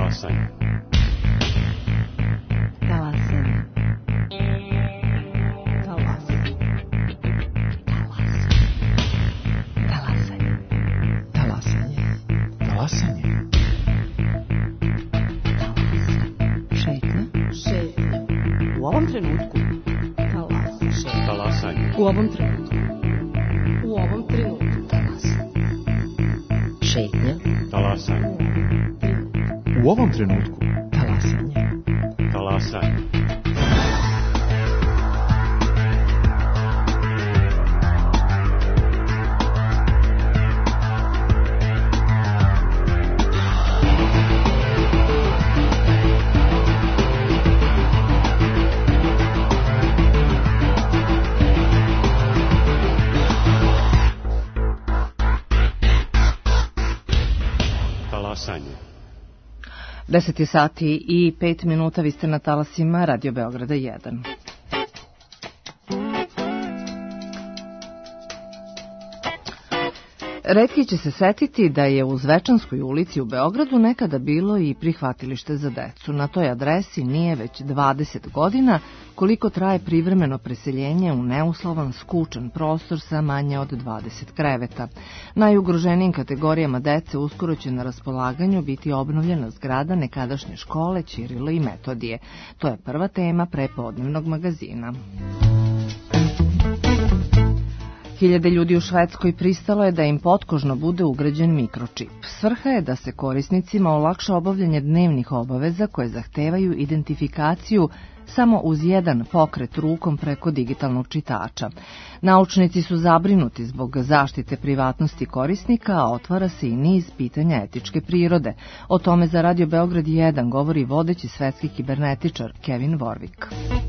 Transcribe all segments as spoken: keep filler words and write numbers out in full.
Talasanje. Talasanje. Talasanje. Talasanje. Talasanje. Talasanje. Šetnja. Šetnja. U ovom trenutku. Talasanje. Talasanje. U ovom trenutku. U ovom trenutku. Talasanje. Šetnja. Talasanje. U ovom trenutku. Talasanje. Talasanje. deset je sati i pet minuta, vi ste na talasima Radio Beograda jedan. Retki će se setiti da je u Zvečanskoj ulici u Beogradu nekada bilo i prihvatilište za decu. Na toj adresi nije već dvadeset godina koliko traje privremeno preseljenje u neuslovan, skučan prostor sa manje od dvadeset kreveta. Najugroženijim kategorijama dece uskoro će na raspolaganju biti obnovljena zgrada nekadašnje škole Ćirila i Metodije. To je prva tema prepodnevnog magazina. Hiljade ljudi u Švedskoj pristalo je da im potkožno bude ugrađen mikročip. Svrha je da se korisnicima olakša obavljanje dnevnih obaveza koje zahtevaju identifikaciju samo uz jedan pokret rukom preko digitalnog čitača. Naučnici su zabrinuti zbog zaštite privatnosti korisnika, a otvara se i niz pitanja etičke prirode. O tome za Radio Beograd jedan govori vodeći svetski kibernetičar Kevin Warwick.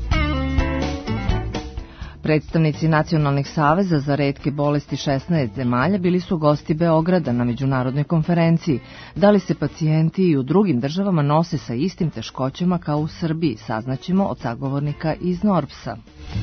Predstavnici nacionalnih saveza za retke bolesti šesnaest zemalja bili su gosti Beograda na međunarodnoj konferenciji. Da li se pacijenti i u drugim državama nose sa istim teškoćama kao u Srbiji, saznaćemo od sagovornika iz Norpsa.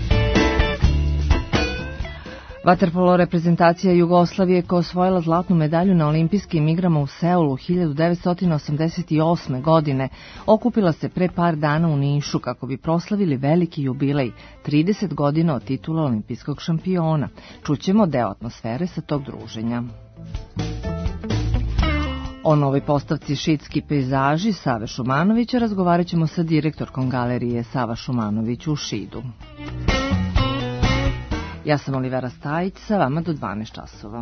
Vaterpolo reprezentacija Jugoslavije koja osvojila zlatnu medalju na olimpijskim igrama u Seulu hiljadu devetsto osamdeset osme. godine okupila se pre par dana u Nišu kako bi proslavili veliki jubilej, trideset godina od titula olimpijskog šampiona. Čućemo deo atmosfere sa tog druženja. O novoj postavci Šidski pejzaži Save Šumanovića razgovarat ćemo sa direktorkom galerije Sava Šumanović u Šidu. Ja sam Olivera Stajić, sa vama do dvanaest časova.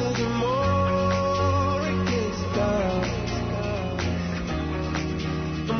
I'm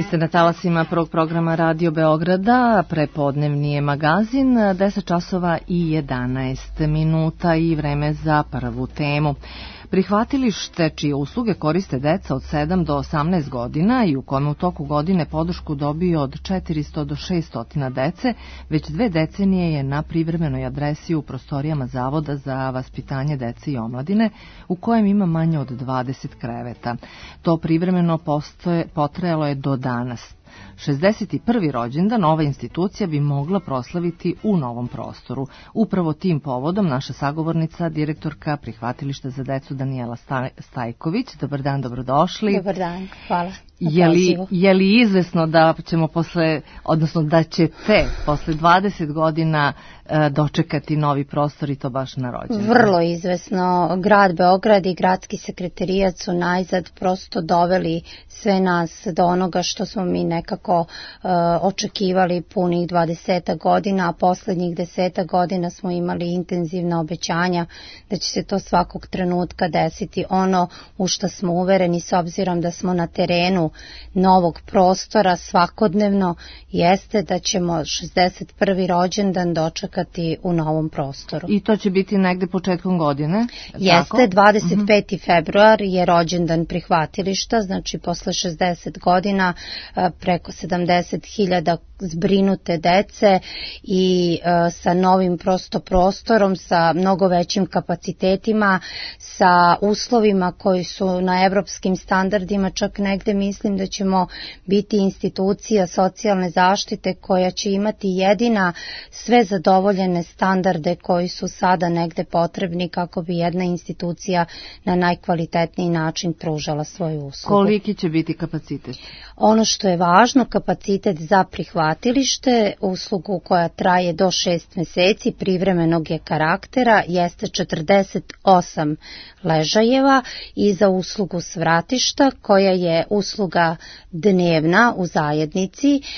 Vi ste na talasima prvog programa Radio Beograda, prepodnevni je magazin, deset časova i jedanaest minuta i vreme za prvu temu. Prihvatilište čije usluge koriste deca od sedam do osamnaest godina i u kome u toku godine podršku dobiju od četiristo do šesto dece, već dve decenije je na privremenoj adresi u prostorijama Zavoda za vaspitanje dece i omladine, u kojem ima manje od dvadeset kreveta. To privremeno postoje, potrajalo je do danas. šezdeset prvi rođendan ova institucija bi mogla proslaviti u novom prostoru. Upravo tim povodom naša sagovornica, direktorka prihvatilišta za decu Danijela Stajković. Dobar dan, dobrodošli. Dobar dan, hvala. Je li, je li izvesno da ćemo posle, odnosno da ćete posle dvadeset godina e, dočekati novi prostor i to baš na rođendan? Vrlo izvesno. Grad Beograd i gradski sekretarijat su najzad prosto doveli sve nas do onoga što smo mi nekako e, očekivali punih dvadeset godina, a poslednjih deset godina smo imali intenzivna obećanja da će se to svakog trenutka desiti. Ono u što smo uvereni, s obzirom da smo na terenu novog prostora svakodnevno, jeste da ćemo šezdeset prvi rođendan dočekati u novom prostoru. I to će biti negde početkom godine? Jeste, dvadeset peti februar je rođendan prihvatilišta, znači posle šezdeset godina preko sedamdeset hiljada zbrinute dece i uh, sa novim prosto prostorom, sa mnogo većim kapacitetima, sa uslovima koji su na evropskim standardima, čak negde mislim da ćemo biti institucija socijalne zaštite koja će imati jedina sve zadovoljene standarde koji su sada negde potrebni kako bi jedna institucija na najkvalitetniji način pružala svoju uslugu. Koliki će biti kapacitet? Ono što je važno, kapacitet za prihvatilište, uslugu koja traje do šest meseci, privremenog je karaktera, jeste četrdeset osam ležajeva, i za uslugu svratišta koja je usluga dnevna u zajednici e,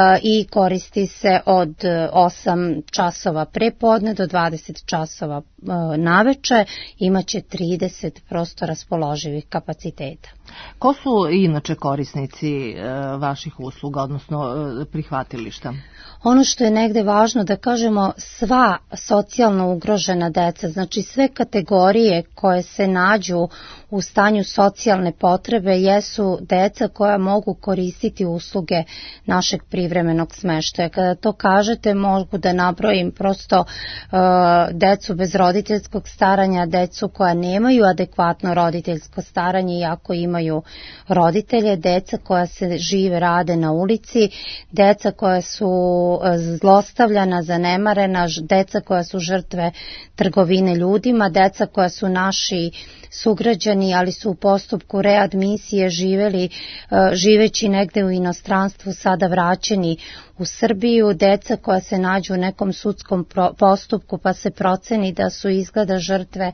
i koristi se od osam časova prepodne do dvadeset časova e, naveče, imaće trideset prosto raspoloživih kapaciteta. Ko su inače korisnici e, vaših usluga, odnosno e, prihvatilišta? Ono što je negde važno da kažemo, sva socijalno ugrožena deca, znači sve kategorije koje se nađu u stanju socijalne potrebe, jesu deca koja mogu koristiti usluge našeg privremenog smeštaja. Kada to kažete, mogu da nabrojim prosto uh, decu bez roditeljskog staranja, decu koja nemaju adekvatno roditeljsko staranje iako imaju roditelje, deca koja se žive, rade na ulici, deca koja su zlostavljana, zanemarena, deca koja su žrtve trgovine ljudima, deca koja su naši sugrađani, ali su u postupku readmisije živeli, živeći negde u inostranstvu, sada vraćeni u Srbiju, deca koja se nađu u nekom sudskom postupku pa se proceni da su izgleda žrtve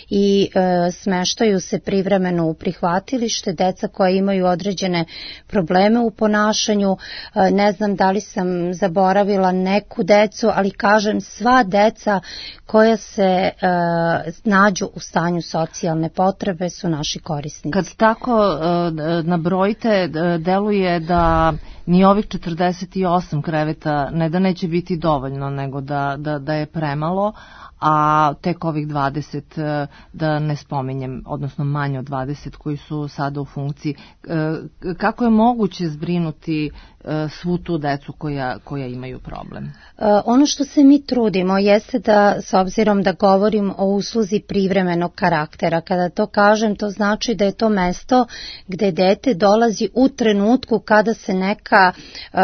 i e, smeštaju se privremeno u prihvatilište, deca koja imaju određene probleme u ponašanju, e, ne znam da li sam zaboravila neku decu, ali kažem, sva deca koja se e, nađu u stanju socijalne potrebe su naši korisnici. Kad tako e, nabrojite, deluje da ni ovih četrdeset osam kreveta ne da neće biti dovoljno, nego da, da, da je premalo, a tek ovih dvadeset, da ne spominjem, odnosno manje od dvadeset koji su sada u funkciji. Kako je moguće zbrinuti svu tu decu koja, koja imaju problem? Ono što se mi trudimo jeste da, s obzirom da govorim o usluzi privremenog karaktera, kada to kažem, to znači da je to mesto gde dete dolazi u trenutku kada se neka uh,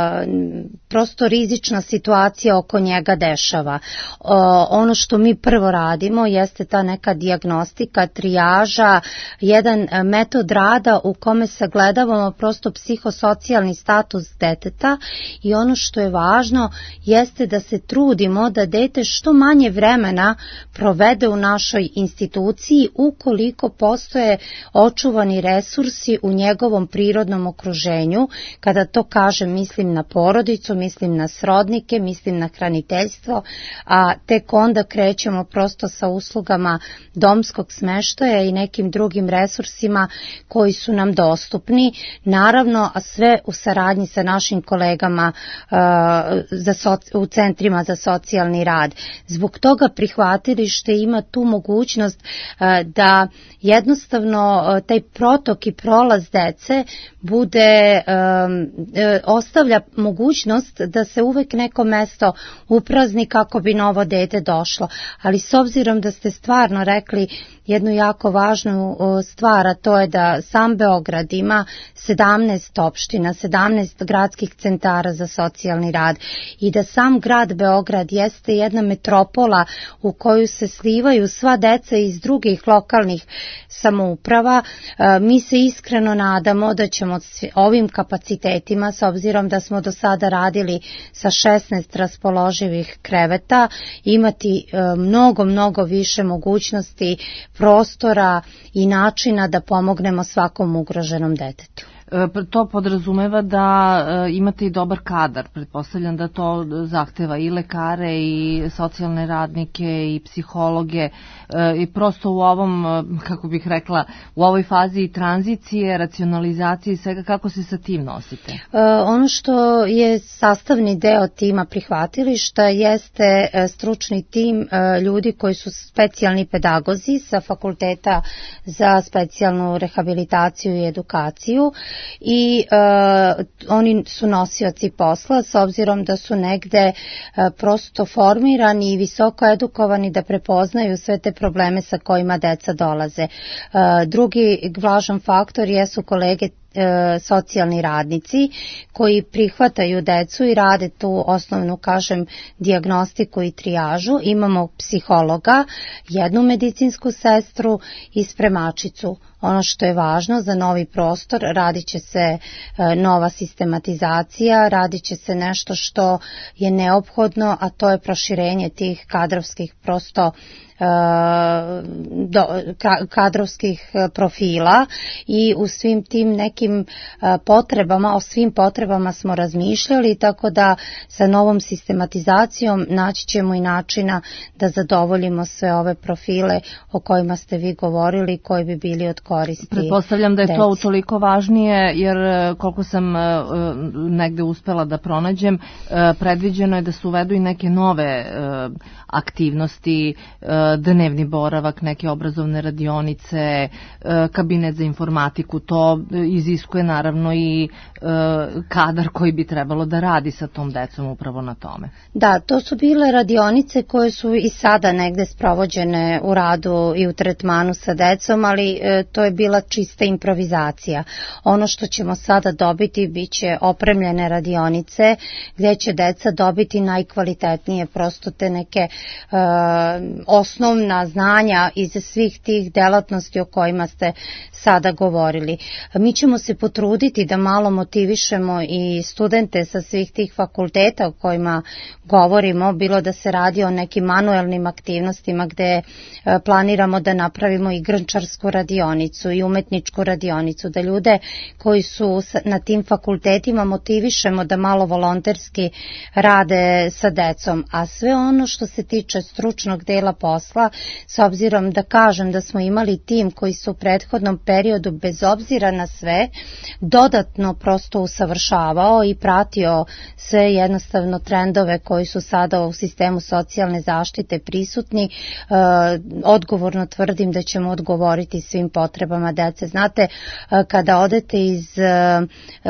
prosto rizična situacija oko njega dešava. Uh, ono što mi prvo radimo jeste ta neka dijagnostika, trijaža, jedan metod rada u kome sagledavamo prosto psihosocijalni status deteta, i ono što je važno jeste da se trudimo da dete što manje vremena provede u našoj instituciji ukoliko postoje očuvani resursi u njegovom prirodnom okruženju. Kada to kažem, mislim na porodicu, mislim na srodnike, mislim na hraniteljstvo, a tek onda onda krećemo prosto sa uslugama domskog smeštaja i nekim drugim resursima koji su nam dostupni, naravno, a sve u saradnji sa našim kolegama uh, za soci, u centrima za socijalni rad. Zbog toga prihvatilište ima tu mogućnost uh, da jednostavno uh, taj protok i prolaz dece bude, um, uh, ostavlja mogućnost da se uvek neko mesto uprazni kako bi novo dete došlo. Ali s obzirom da ste stvarno rekli jednu jako važnu stvar, a to je da sam Beograd ima sedamnaest opština, sedamnaest gradskih centara za socijalni rad i da sam grad Beograd jeste jedna metropola u koju se slivaju sva deca iz drugih lokalnih samouprava. Mi se iskreno nadamo da ćemo ovim kapacitetima, s obzirom da smo do sada radili sa šesnaest raspoloživih kreveta, imati mnogo, mnogo više mogućnosti, prostora i načina da pomognemo svakom ugroženom detetu. To podrazumeva da imate i dobar kadar. Pretpostavljam da to zahteva i lekare i socijalne radnike i psihologe i prosto u ovom, kako bih rekla, u ovoj fazi tranzicije, racionalizacije i svega, kako se sa tim nosite? Ono što je sastavni deo tima prihvatilišta jeste stručni tim ljudi koji su specijalni pedagozi sa Fakulteta za specijalnu rehabilitaciju i edukaciju i uh, oni su nosioci posla s obzirom da su negde uh, prosto formirani i visoko edukovani da prepoznaju sve te probleme sa kojima deca dolaze. Uh, drugi važan faktor jesu kolege socijalni radnici koji prihvataju decu i rade tu osnovnu, kažem, dijagnostiku i trijažu. Imamo psihologa, jednu medicinsku sestru i spremačicu. Ono što je važno za novi prostor, radit će se nova sistematizacija, radit će se nešto što je neophodno, a to je proširenje tih kadrovskih prosto do, kadrovskih profila i u svim tim nekim potrebama, o svim potrebama smo razmišljali, tako da sa novom sistematizacijom naći ćemo i načina da zadovoljimo sve ove profile o kojima ste vi govorili, koji bi bili od koristi. Pretpostavljam da je to utoliko važnije, jer koliko sam negde uspela da pronađem, predviđeno je da se uvedu i neke nove aktivnosti, dnevni boravak, neke obrazovne radionice, kabinet za informatiku. To iziskuje naravno i kadar koji bi trebalo da radi sa tom decom upravo na tome. Da, to su bile radionice koje su i sada negde sprovođene u radu i u tretmanu sa decom, ali to je bila čista improvizacija. Ono što ćemo sada dobiti biće opremljene radionice gdje će deca dobiti najkvalitetnije prosto te neke uh, osnovna znanja iz svih tih delatnosti o kojima ste sada govorili. Mi ćemo se potruditi da malo motivišemo i studente sa svih tih fakulteta o kojima govorimo, bilo da se radi o nekim manuelnim aktivnostima gde planiramo da napravimo i grnčarsku radionicu i umetničku radionicu, da ljude koji su na tim fakultetima motivišemo da malo volonterski rade sa decom, a sve ono što se tiče stručnog dela posla, s obzirom da kažem da smo imali tim koji su u prethodnom periodu bez obzira na sve dodatno prosto usavršavao i pratio sve jednostavno trendove koji su sada u sistemu socijalne zaštite prisutni, e, odgovorno tvrdim da ćemo odgovoriti svim potrebama dece. Znate, e, kada odete iz e, e,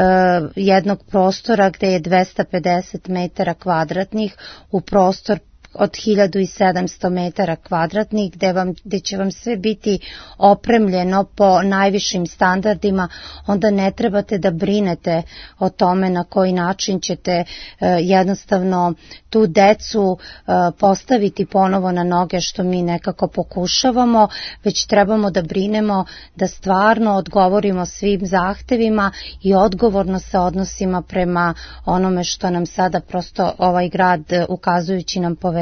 jednog prostora gde je dvesta pedeset metara kvadratnih u prostor od hiljadu sedamsto metara kvadratnih gde, vam, gde će vam sve biti opremljeno po najvišim standardima, onda ne trebate da brinete o tome na koji način ćete uh, jednostavno tu decu uh, postaviti ponovo na noge, što mi nekako pokušavamo, već trebamo da brinemo da stvarno odgovorimo svim zahtevima i odgovorno se odnosimo prema onome što nam sada prosto ovaj grad, ukazujući nam poverenje,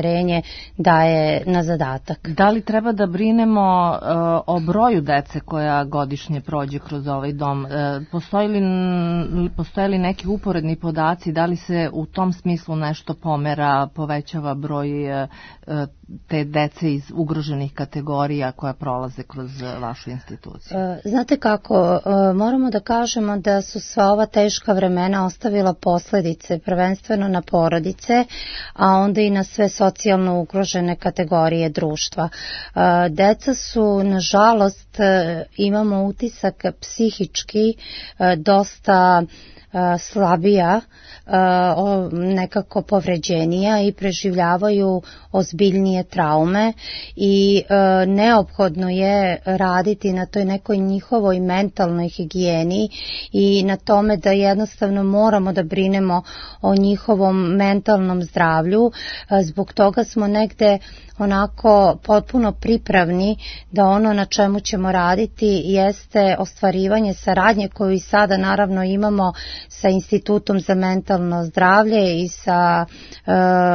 daje na zadatak. Da li treba da brinemo uh, o broju dece koja godišnje prođe kroz ovaj dom? Uh, postoji li, postoje li neki uporedni podaci? Da li se u tom smislu nešto pomera, povećava broj uh, te dece iz ugroženih kategorija koja prolaze kroz vašu instituciju? Znate kako, moramo da kažemo da su sva ova teška vremena ostavila posledice prvenstveno na porodice, a onda i na sve socijalno ugrožene kategorije društva. Deca su, nažalost, imamo utisak psihički dosta slabija, nekako povređenija i preživljavaju ozbiljnije traume i neophodno je raditi na toj nekoj njihovoj mentalnoj higijeni i na tome da jednostavno moramo da brinemo o njihovom mentalnom zdravlju. Zbog toga smo negde onako potpuno pripravni da ono na čemu ćemo raditi jeste ostvarivanje saradnje koju i sada naravno imamo sa Institutom za mentalno zdravlje i sa e,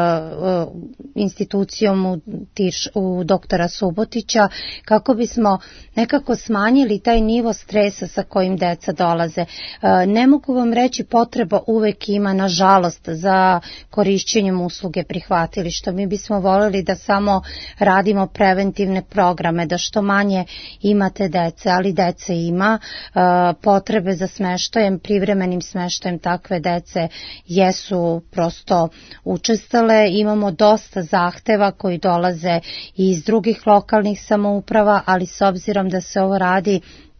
e, institucijom u, tiš, u doktora Subotića, kako bismo nekako smanjili taj nivo stresa sa kojim deca dolaze. E, ne mogu vam reći, potreba uvek ima, nažalost, za korišćenjem usluge prihvatilišta. Mi bismo voljeli da samo radimo preventivne programe, da što manje imate dece, ali dece ima. E, potrebe za smeštajem, privremenim smeštajem takve dece jesu prosto učestale. Imamo dosta zahteva koji dolaze iz drugih lokalnih samouprava, ali s obzirom da se ovo radi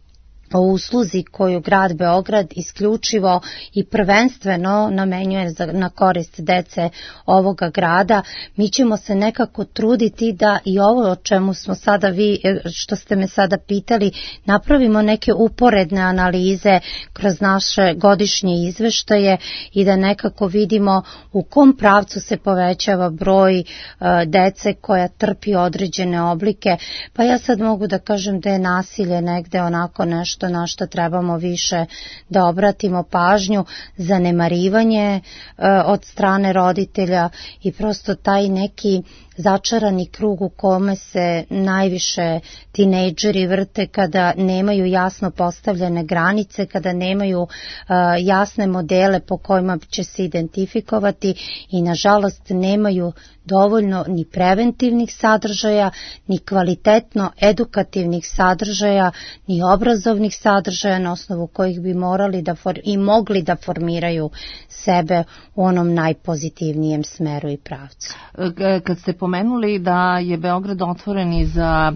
o usluzi koju grad Beograd isključivo i prvenstveno namenjuje na korist dece ovoga grada, mi ćemo se nekako truditi da i ovo o čemu smo sada vi, što ste me sada pitali, napravimo neke uporedne analize kroz naše godišnje izveštaje i da nekako vidimo u kom pravcu se povećava broj uh, dece koja trpi određene oblike. Pa ja sad mogu da kažem da je nasilje negde onako nešto na što trebamo više da obratimo pažnju, zanemarivanje e, od strane roditelja i prosto taj neki začarani krug u kome se najviše tinejdžeri vrte kada nemaju jasno postavljene granice, kada nemaju uh, jasne modele po kojima će se identifikovati i nažalost nemaju dovoljno ni preventivnih sadržaja, ni kvalitetno edukativnih sadržaja, ni obrazovnih sadržaja na osnovu kojih bi morali da for, i mogli da formiraju sebe u onom najpozitivnijem smeru i pravcu. Kad ste pomenuli da je Beograd otvoren i za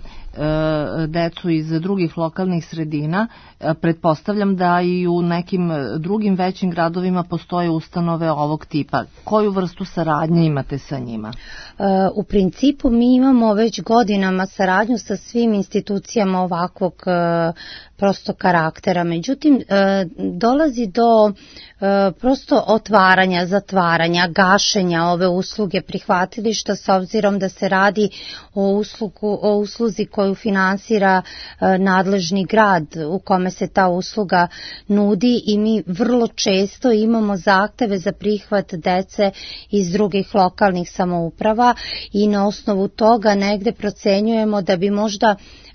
e, decu iz drugih lokalnih sredina, e, pretpostavljam da i u nekim drugim većim gradovima postoje ustanove ovog tipa. Koju vrstu saradnje imate sa njima? E, u principu mi imamo već godinama saradnju sa svim institucijama ovakvog e, prosto karaktera. Međutim, e, dolazi do e, prosto otvaranja, zatvaranja, gašenja ove usluge prihvatilišta s obzirom da se radi o, uslugu, o usluzi koju finansira e, nadležni grad u kome se ta usluga nudi i mi vrlo često imamo zahteve za prihvat dece iz drugih lokalnih samouprava i na osnovu toga negde procenjujemo da bi možda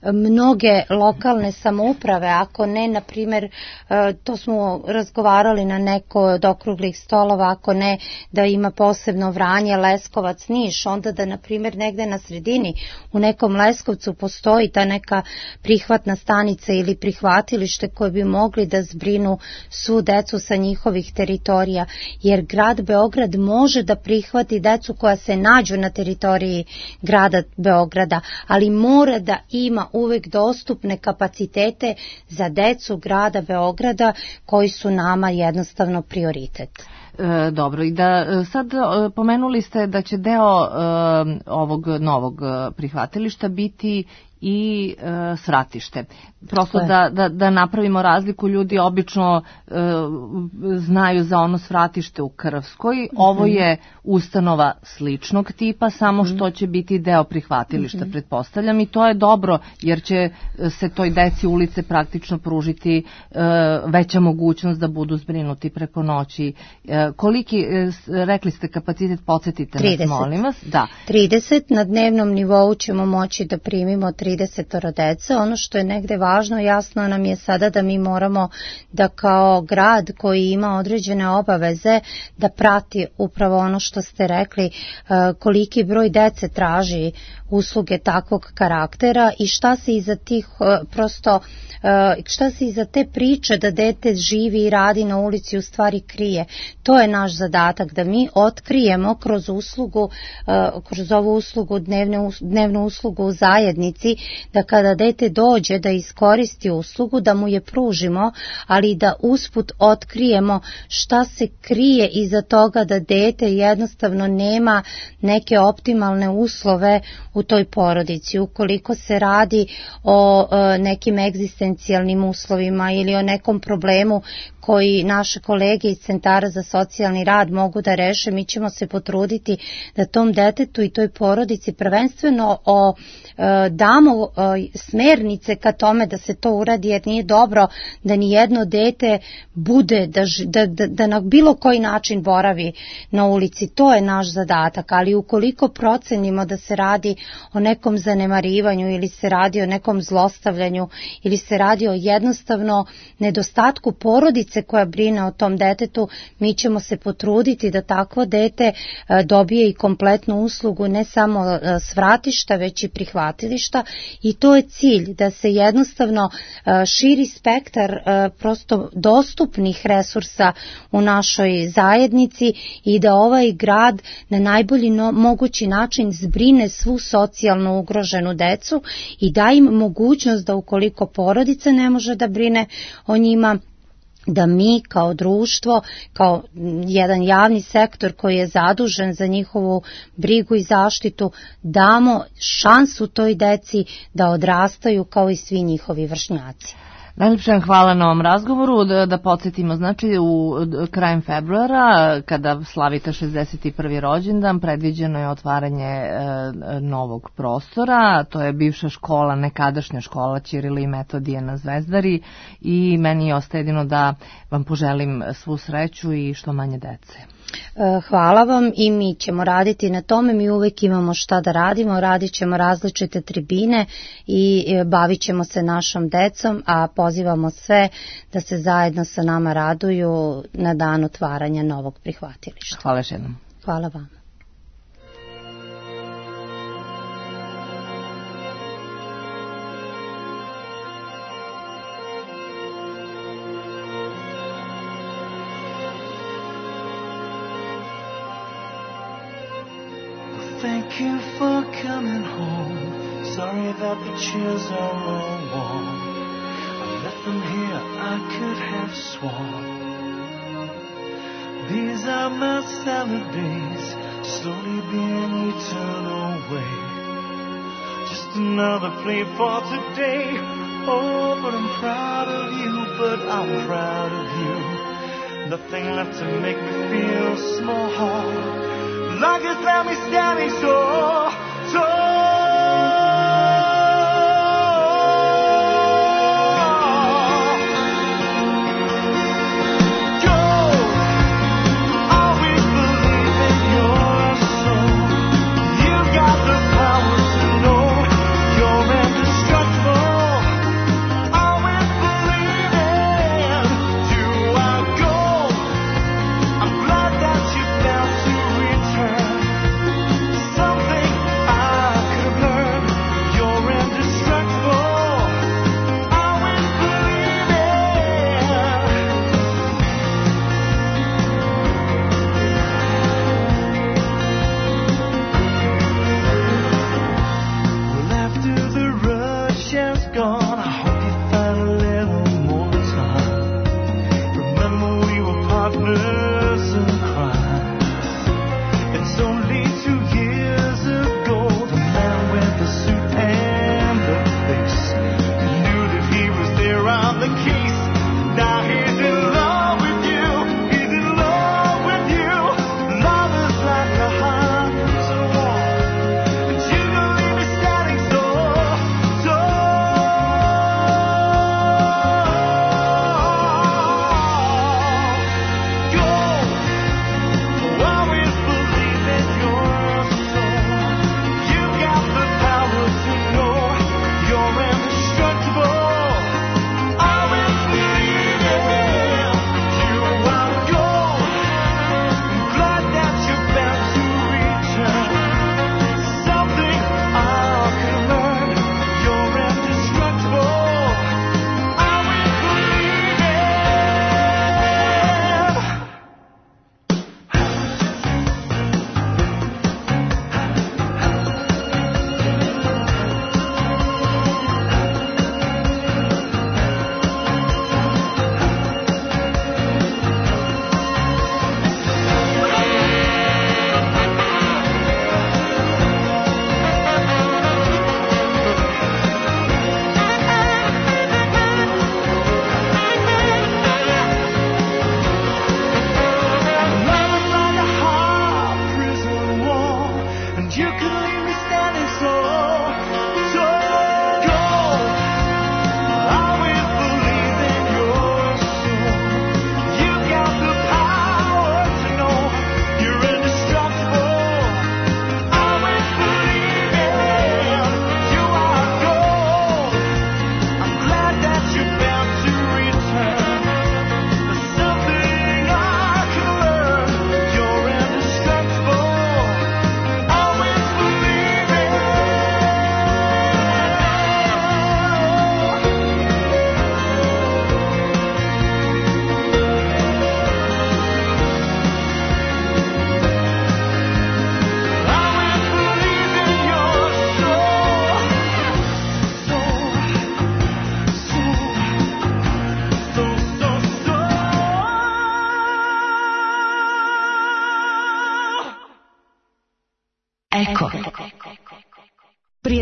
mnoge lokalne samouprave, ako ne, na primjer, to smo razgovarali na neko od okruglih stolova, ako ne da ima posebno Vranje, Leskovac, Niš, onda da, na primjer, negde na sredini u nekom Leskovcu postoji ta neka prihvatna stanica ili prihvatilište koje bi mogli da zbrinu svu decu sa njihovih teritorija, jer grad Beograd može da prihvati decu koja se nađu na teritoriji grada Beograda, ali mora da ima uvek dostupne kapacitete za decu grada Beograda koji su nama jednostavno prioritet. E, dobro, i da sad e, pomenuli ste da će deo e, ovog novog prihvatilišta biti i e, svratište. Prosto da, da, da napravimo razliku, ljudi obično e, znaju za ono svratište u Krvskoj. Mm-hmm. Ovo je ustanova sličnog tipa, samo što će biti deo prihvatilišta, mm-hmm. pretpostavljam, i to je dobro jer će se toj deci ulice praktično pružiti e, veća mogućnost da budu zbrinuti preko noći. E, koliki, e, rekli ste kapacitet, podsjetite nas, molim vas. Da. trideset, na dnevnom nivou ćemo moći da primimo trideset tridesetoro dece. Ono što je negde važno, jasno nam je sada da mi moramo da kao grad koji ima određene obaveze da prati upravo ono što ste rekli, koliki broj dece traži usluge takvog karaktera i šta se iza tih prosto šta se iza te priče da dete živi i radi na ulici u stvari krije. To je naš zadatak, da mi otkrijemo kroz uslugu, kroz ovu uslugu, dnevne, dnevnu uslugu u zajednici, da kada dete dođe da iskoristi uslugu, da mu je pružimo, ali da usput otkrijemo šta se krije iza toga da dete jednostavno nema neke optimalne uslove u toj porodici. Ukoliko se radi o nekim egzistencijalnim uslovima ili o nekom problemu koji naše kolege iz centara za socijalni rad mogu da reše, mi ćemo se potruditi da tom detetu i toj porodici prvenstveno o, e, damo e, smernice ka tome da se to uradi, jer nije dobro da ni jedno dete bude, da, da, da, da na bilo koji način boravi na ulici. To je naš zadatak, ali ukoliko procenimo da se radi o nekom zanemarivanju ili se radi o nekom zlostavljanju ili se radi o jednostavno nedostatku porodice koja brine o tom detetu, mi ćemo se potruditi da takvo dete dobije i kompletnu uslugu, ne samo svratišta, već i prihvatilišta, i to je cilj, da se jednostavno širi spektar prosto dostupnih resursa u našoj zajednici i da ovaj grad na najbolji no, mogući način zbrine svu socijalno ugroženu decu i da im mogućnost da ukoliko porodica ne može da brine o njima, da mi kao društvo, kao jedan javni sektor koji je zadužen za njihovu brigu i zaštitu, damo šansu toj deci da odrastaju kao i svi njihovi vršnjaci. Najljepše hvala na ovom razgovoru. Da, da podsjetimo, znači u krajem februara, kada slavite šezdeset prvi rođendan, predviđeno je otvaranje e, novog prostora. To je bivša škola, nekadašnja škola Ćirila i Metodije na Zvezdari, i meni ostaje jedino da vam poželim svu sreću i što manje dece. Hvala vam, i mi ćemo raditi na tome, mi uvek imamo šta da radimo, radit ćemo različite tribine i bavit ćemo se našom decom, a pozivamo sve da se zajedno sa nama raduju na dan otvaranja novog prihvatilišta. Hvala još jednom. Hvala vam. Thank you for coming home. Sorry that the chairs are all warm. I left them here, I could have sworn. These are my salad days, slowly being eaten away. Just another plea for today. Oh, but I'm proud of you, but I'm proud of you. Nothing left to make me feel small. Like it's left me standing so tall. I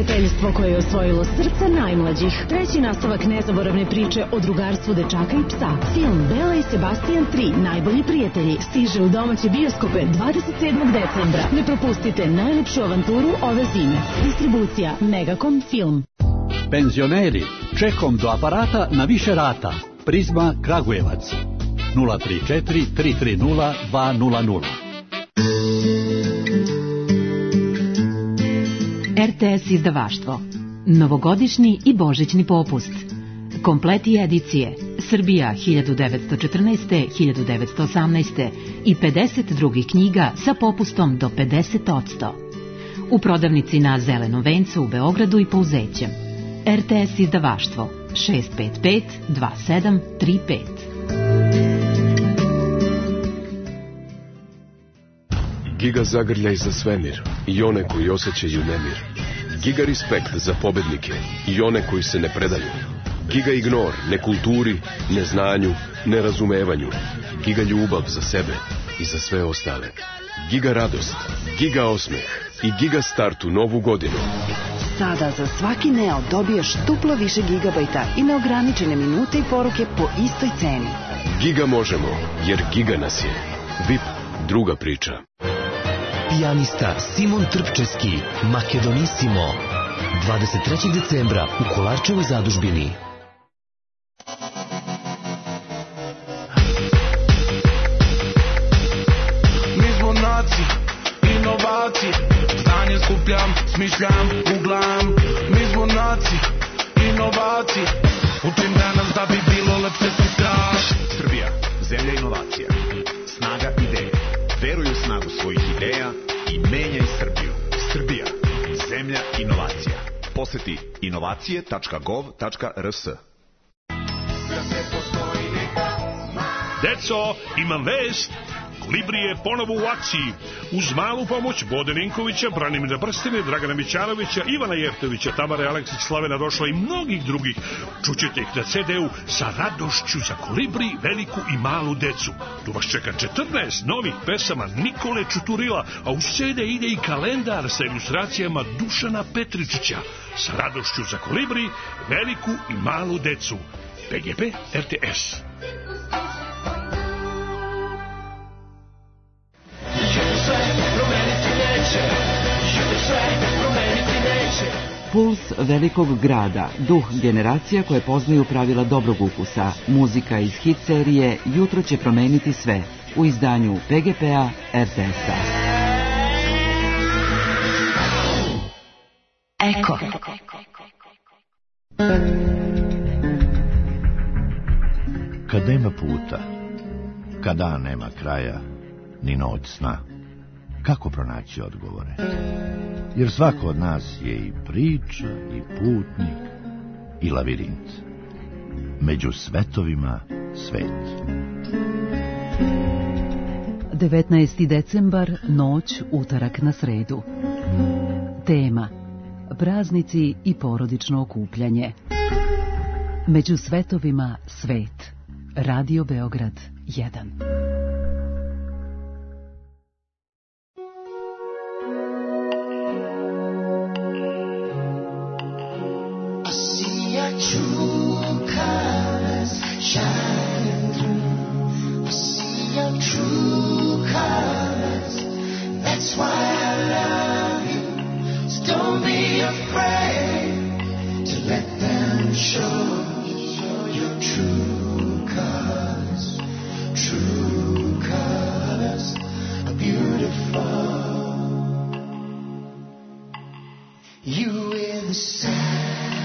prijateljstvo koje je osvojilo srca najmlađih. Treći nastavak nezaboravne priče o drugarstvu dečaka i psa. Film Bela i Sebastian tri, najbolji prijatelji, stiže u domaće bioskope dvadeset sedmog decembra. Ne propustite najlepšu avanturu ove zime. Distribucija Megacom Film. Penzioneri, čekom do aparata na više rata. Prizma Kragujevac. nula tri četiri tri tri nula dva nula nula. R T S izdavaštvo. Novogodišnji i božićni popust. Kompleti edicije Srbija hiljadu devetsto četrnaeste do hiljadu devetsto osamnaeste i pedeset drugih knjiga sa popustom do pedeset posto. U prodavnici na Zelenom vencu u Beogradu i Pouzećem. R T S izdavaštvo šest pet pet dva sedam tri pet. Giga zagrljaj za svemir i one koji osjećaju nemir. Giga respekt za pobednike i one koji se ne predaju. Giga ignor nekulturi, neznanju, nerazumevanju. Giga ljubav za sebe i za sve ostale. Giga radost, giga osmeh i giga start u novu godinu. Sada za svaki Neo dobiješ duplo više gigabajta i neograničene minute i poruke po istoj ceni. Giga možemo, jer giga nas je. V I P, druga priča. Pijanista Simon Trpčevski, Makedonissimo, dvadeset trećeg decembra u Kolarčevoj zadužbini. Mi smo naci, inovaci, znanje skupljam, smišljam, googlam. Mi smo naci, inovaci, učim danas da bi bilo lepše sutra. Srbija, zemlja inovacija, snaga ideje. Veruj u snagu svojih ideja i menjaj Srbiju. Srbija, zemlja inovacija. Poseti inovacije tačka gov tačka r s. Deco, imam vest. Kolibri je ponovo u akciji. Uz malu pomoć Bode Ninkovića, Branimira Brstine, Dragana Mićanovića, Ivana Jeftovića, Tamare Aleksić, Slavena Došla i mnogih drugih. Čućete ih na ce de u sa radošću za Kolibri, veliku i malu decu. Tu vas čeka četrnaest novih pesama Nikole Čuturila, a uz ce de ide i kalendar sa ilustracijama Dušana Petričića. Sa radošću za Kolibri, veliku i malu decu. P G P R T S. Puls velikog grada, duh generacija koje poznaju pravila dobrog ukusa. Muzika iz hit serije Jutro će promeniti sve u izdanju P G P-a R T S-a. Eko. Kad nema puta, kad dan nema kraja, ni noć sna, kako pronaći odgovore? Jer svako od nas je i priča, i putnik, i lavirint. Među svetovima svet. devetnaesti decembar, noć, utorak na sredu. Tema: praznici i porodično okupljanje. Među svetovima svet. Radio Beograd jedan. True colors shining through. I see your true colors. That's why I love you. So don't be afraid to let them show your true colors. True colors are beautiful. You in the sun.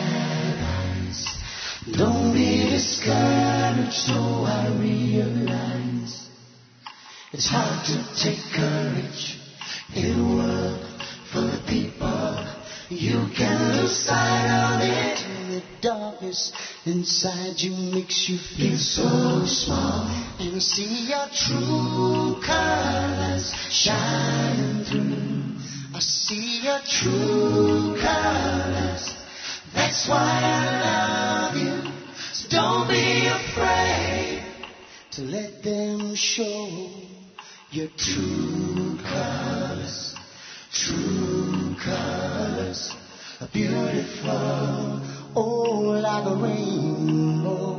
Don't be discouraged, no, I realize it's hard to take courage in a world full of people. You can lose sight of it. The darkness inside you makes you feel so small. And see your true colors shining through. I see your true colors. That's why I love you. So don't be afraid to let them show your true colors. True colors beautiful, oh, like a rainbow.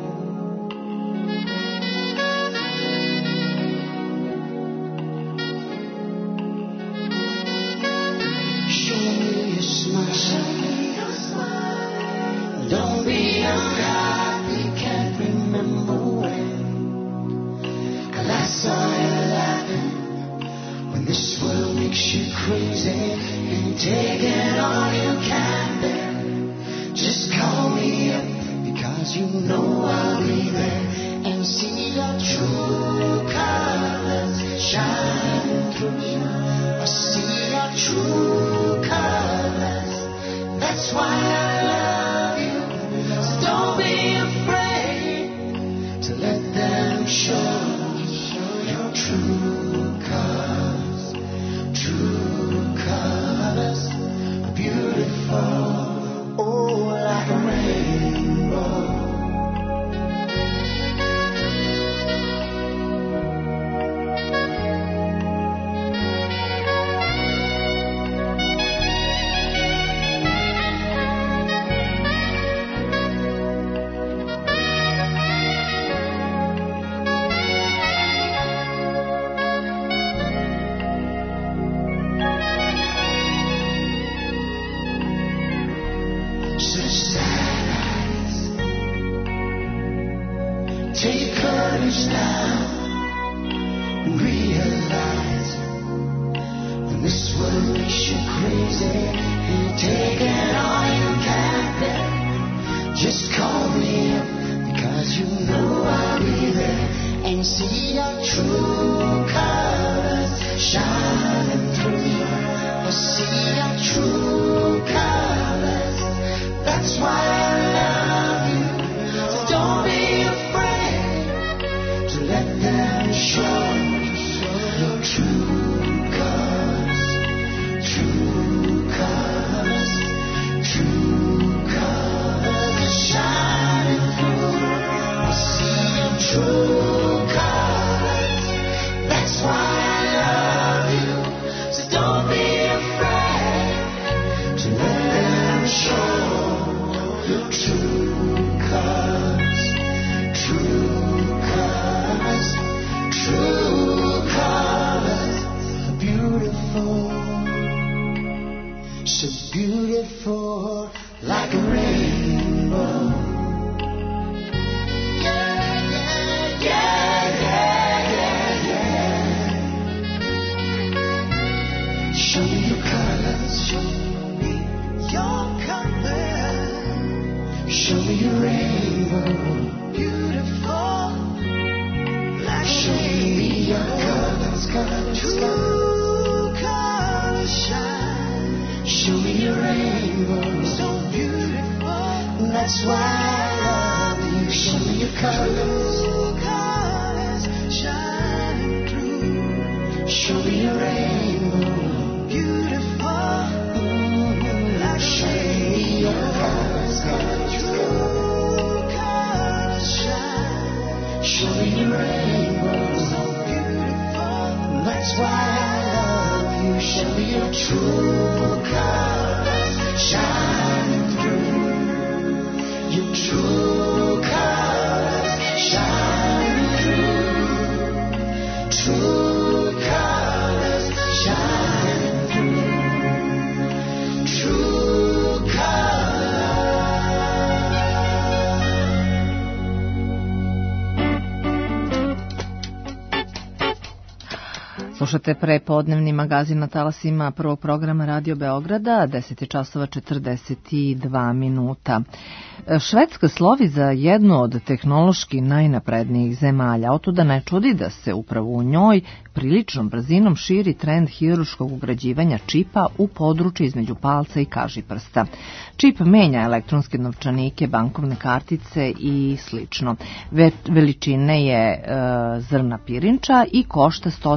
Show me your smile. Show me your smile. Don't be unhappy, can't remember when. Cause I saw you laughing when this world makes you crazy and taking all you can bear. Just call me up because you know I'll be there and see your true colors shine through. I see your true colors. That's why I love you. So don't be afraid to let them show your true colors. True colors, beautiful, oh, like a rainbow. Take courage now and realize when this world makes you crazy and you're taking all you can bear. Just call me up because you know I'll be there and see your true colors shining through. I see your true colors. That's why I love you. So don't be afraid to let them show your true colors, true colors, true colors shining through. I see your true colors. That's why I love you. So don't be afraid to let them show your true colors, true colors, true colors, beautiful, so beautiful, like a rainbow. Yeah, yeah, yeah, yeah, yeah, yeah. Show me your colors, show me your colors, show me your rainbow, beautiful. Show me your colors, colors, true colors shine. Show me your rainbow, so beautiful. That's why I love you. Show me your colors, true colors shining through. Show me your rainbow, beautiful. Mm-hmm. Show me your colors, colors, true colors shine. Show me your rainbow, so beautiful. That's why I love you. Show me your true colors shining through. Your true colors shining through. True colors shining through. True colors. Slušate prepodnevni magazin na talasima prvog programa Radio Beograda, deset je časova četrdeset dva minuta. Švedska slovi za jednu od tehnološki najnaprednijih zemalja, otuda ne čudi da se upravo u njoj priličnom brzinom širi trend hiruškog ugrađivanja čipa u području između palca i kažiprsta. Čip menja elektronske novčanike, bankovne kartice i slično. Veličine je e, zrna pirinča i košta sto osamdeset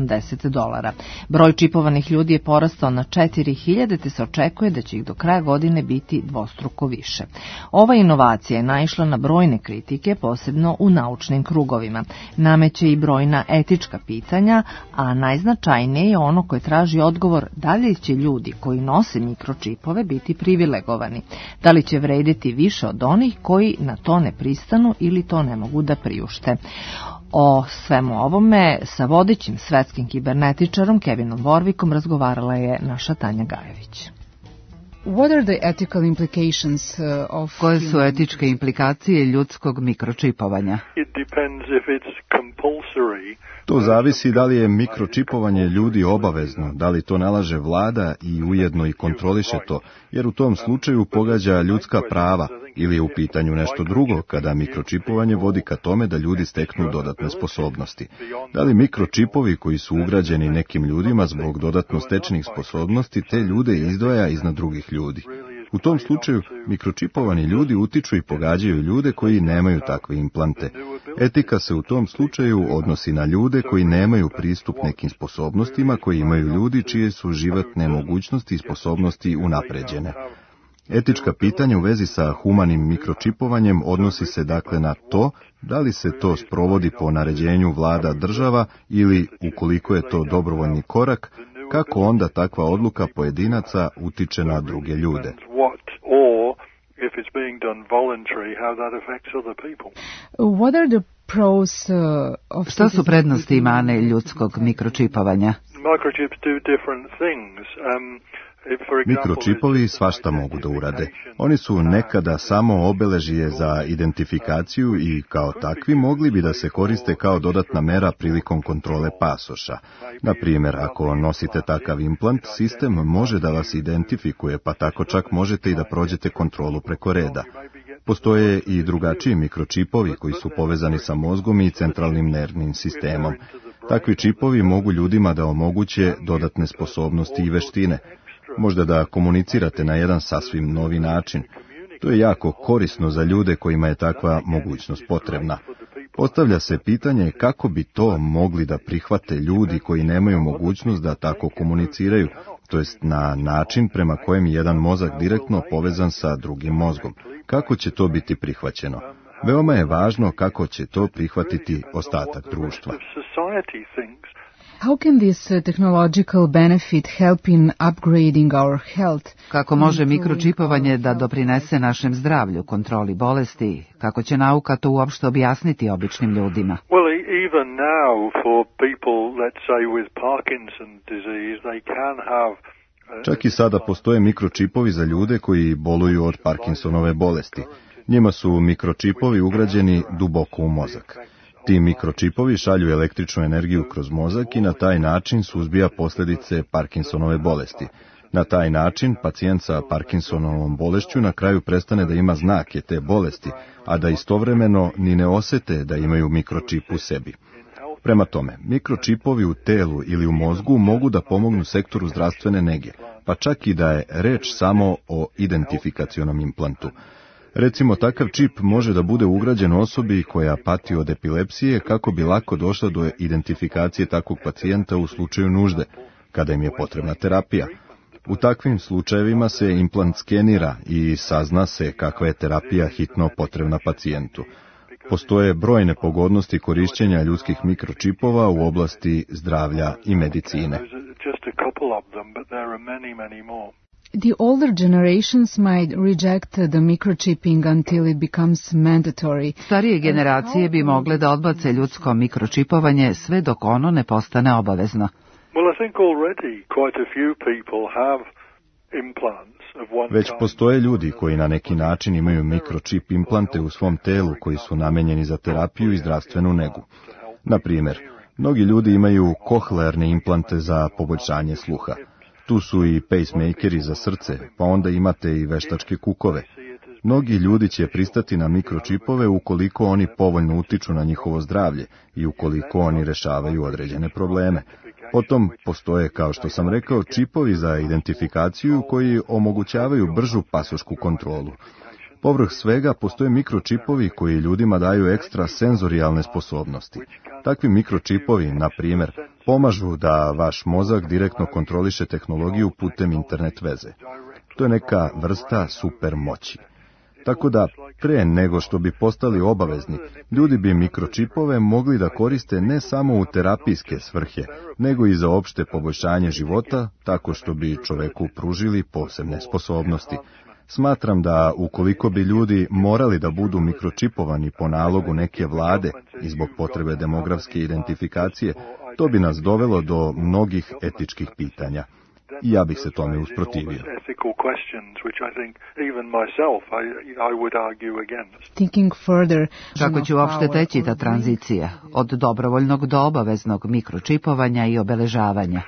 osamdeset dolara. Broj čipovanih ljudi je porastao na četiri hiljade, te se očekuje da će ih do kraja godine biti dvostruko više. Ova inovacija je naišla na brojne kritike, posebno u naučnim krugovima. Nameće i brojna etička pitanja, a najznačajnije je ono koje traži odgovor da li će ljudi koji nose mikročipove biti privilegovani, da li će vrediti više od onih koji na to ne pristanu ili to ne mogu da priušte. O svemu ovome sa vodećim svetskim kibernetičarom Kevinom Warwickom razgovarala je naša Tanja Gajević. What are the ethical implications of... Koje su etičke implikacije ljudskog mikročipovanja? It depends if it's compulsory. To zavisi da li je mikročipovanje ljudi obavezno, da li to nalaže vlada i ujedno i kontroliše to, jer u tom slučaju pogađa ljudska prava, ili je u pitanju nešto drugo, kada mikročipovanje vodi ka tome da ljudi steknu dodatne sposobnosti. Da li mikročipovi koji su ugrađeni nekim ljudima zbog dodatno stečenih sposobnosti te ljude izdvaja iznad drugih ljudi? U tom slučaju mikročipovani ljudi utiču i pogađaju ljude koji nemaju takve implante. Etika se u tom slučaju odnosi na ljude koji nemaju pristup nekim sposobnostima koji imaju ljudi čije su životne mogućnosti i sposobnosti unapređene. Etička pitanja u vezi sa humanim mikročipovanjem odnosi se dakle na to da li se to sprovodi po naređenju vlada država ili, ukoliko je to dobrovoljni korak, kako onda takva odluka pojedinaca utiče na druge ljude. What are the pros of... Šta su prednosti i mane ljudskog mikročipovanja? Microchips do different things. Um, Mikročipovi svašta mogu da urade. Oni su nekada samo obeležje za identifikaciju i kao takvi mogli bi da se koriste kao dodatna mera prilikom kontrole pasoša. Na primjer, ako nosite takav implant, sistem može da vas identifikuje, pa tako čak možete i da prođete kontrolu preko reda. Postoje i drugačiji mikročipovi koji su povezani sa mozgom i centralnim nervnim sistemom. Takvi čipovi mogu ljudima da omoguće dodatne sposobnosti i veštine. Možda da komunicirate na jedan sasvim novi način. To je jako korisno za ljude kojima je takva mogućnost potrebna. Postavlja se pitanje kako bi to mogli da prihvate ljudi koji nemaju mogućnost da tako komuniciraju, to jest na način prema kojem je jedan mozak direktno povezan sa drugim mozgom. Kako će to biti prihvaćeno? Veoma je važno kako će to prihvatiti ostatak društva. How can this technological benefit help in upgrading our health? Kako može mikročipovanje da doprinese našem zdravlju, kontroli bolesti? Kako će nauka to uopšte objasniti običnim ljudima? Well, even now for people, let's say with Parkinson's disease, they can have Čak i sada postoje mikročipovi za ljude koji boluju od Parkinsonove bolesti. Njima su mikročipovi ugrađeni duboko u mozak. Ti mikročipovi šalju električnu energiju kroz mozak i na taj način suzbija posljedice Parkinsonove bolesti. Na taj način pacijent sa Parkinsonovom bolešću na kraju prestane da ima znake te bolesti, a da istovremeno ni ne osete da imaju mikročip u sebi. Prema tome, mikročipovi u telu ili u mozgu mogu da pomognu sektoru zdravstvene nege, pa čak i da je reč samo o identifikacionom implantu. Recimo, takav čip može da bude ugrađen osobi koja pati od epilepsije kako bi lako došla do identifikacije takvog pacijenta u slučaju nužde, kada im je potrebna terapija. U takvim slučajevima se implant skenira i sazna se kakva je terapija hitno potrebna pacijentu. Postoje brojne pogodnosti korišćenja ljudskih mikročipova u oblasti zdravlja i medicine. The older generations might reject the microchipping until it becomes mandatory. Starije generacije bi mogle da odbace ljudsko mikročipovanje sve dok ono ne postane obavezno. Well, I think already quite a few people have implants of one Već postoje ljudi koji na neki način imaju mikročip implante u svom telu koji su namenjeni za terapiju i zdravstvenu negu. Na primjer, mnogi ljudi imaju kohlearne implante za poboljšanje sluha. Tu su i pacemakeri za srce, pa onda imate i veštačke kukove. Mnogi ljudi će pristati na mikročipove ukoliko oni povoljno utiču na njihovo zdravlje i ukoliko oni rešavaju određene probleme. Potom postoje, kao što sam rekao, čipovi za identifikaciju koji omogućavaju bržu pasošku kontrolu. Povrh svega postoje mikročipovi koji ljudima daju ekstra senzorijalne sposobnosti. Takvi mikročipovi, na primjer, pomažu da vaš mozak direktno kontroliše tehnologiju putem internet veze. To je neka vrsta super moći. Tako da, pre nego što bi postali obavezni, ljudi bi mikročipove mogli da koriste ne samo u terapijske svrhe, nego i za opšte poboljšanje života, tako što bi čoveku pružili posebne sposobnosti. Smatram da ukoliko bi ljudi morali da budu mikročipovani po nalogu neke vlade i zbog potrebe demografske identifikacije, to bi nas dovelo do mnogih etičkih pitanja. I ja bih se tome usprotivio. Thinking further, kako će uopšte teći ta tranzicija od dobrovoljnog do obaveznog mikročipovanja i obeležavanja?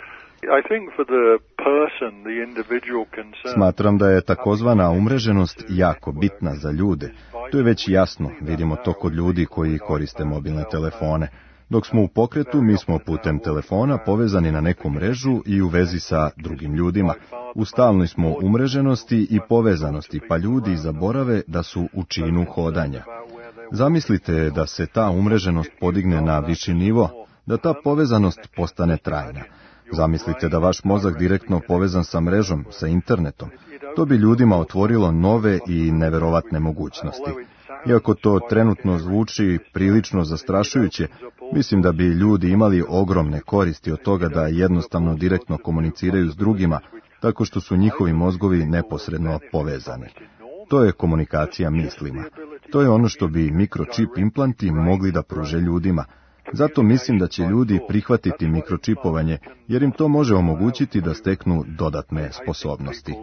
Smatram da je takozvana umreženost jako bitna za ljude. To je već jasno, vidimo to kod ljudi koji koriste mobilne telefone. Dok smo u pokretu, mi smo putem telefona povezani na neku mrežu i u vezi sa drugim ljudima. U stalnoj smo umreženosti i povezanosti, pa ljudi zaborave da su u činu hodanja. Zamislite da se ta umreženost podigne na viši nivo, da ta povezanost postane trajna. Zamislite da vaš mozak direktno povezan sa mrežom, sa internetom. To bi ljudima otvorilo nove i neverovatne mogućnosti. Iako to trenutno zvuči prilično zastrašujuće, mislim da bi ljudi imali ogromne koristi od toga da jednostavno direktno komuniciraju s drugima, tako što su njihovi mozgovi neposredno povezani. To je komunikacija mislima. To je ono što bi mikročip implanti mogli da pruže ljudima. Zato mislim da će ljudi prihvatiti mikročipovanje, jer im to može omogućiti da steknu dodatne sposobnosti.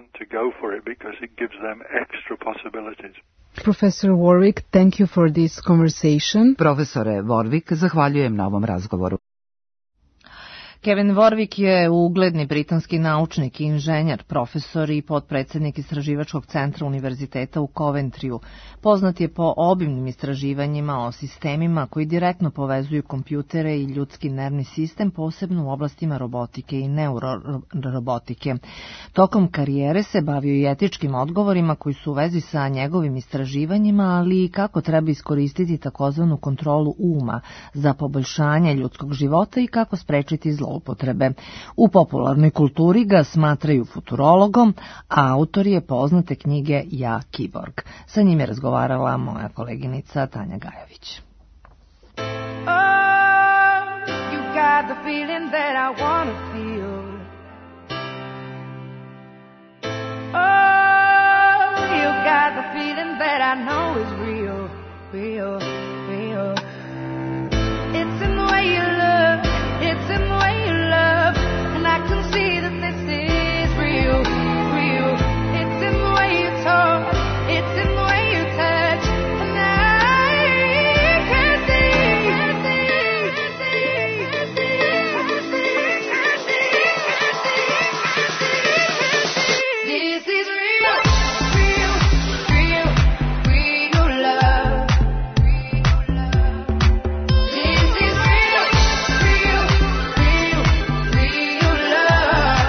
Professor Warwick, thank you for this conversation. Profesore Warwick, zahvaljujem na ovom razgovoru. Kevin Warwick je ugledni britanski naučnik i inženjer, profesor i potpredsednik Istraživačkog centra Univerziteta u Coventriju. Poznat je po obimnim istraživanjima o sistemima koji direktno povezuju kompjutere i ljudski nervni sistem, posebno u oblastima robotike i neurorobotike. Tokom karijere se bavio i etičkim odgovorima koji su u vezi sa njegovim istraživanjima, ali i kako treba iskoristiti takozvanu kontrolu uma za poboljšanje ljudskog života i kako sprečiti zlo upotrebe. U popularnoj kulturi ga smatraju futurologom, a autor je poznate knjige Ja, Kiborg. Sa njim je razgovarala moja koleginica Tanja Gajović. Oh, you got the feeling that I wanna feel. Oh, you got the feeling that I know is real, real, real. It's in the way you look, it's in the way you love, and I can see that this is real, real. It's in the way you talk, it's in the way you touch, and I can see, can see, can see, can see, can see. This is real, real, real, real love. This is real, real, real, real love.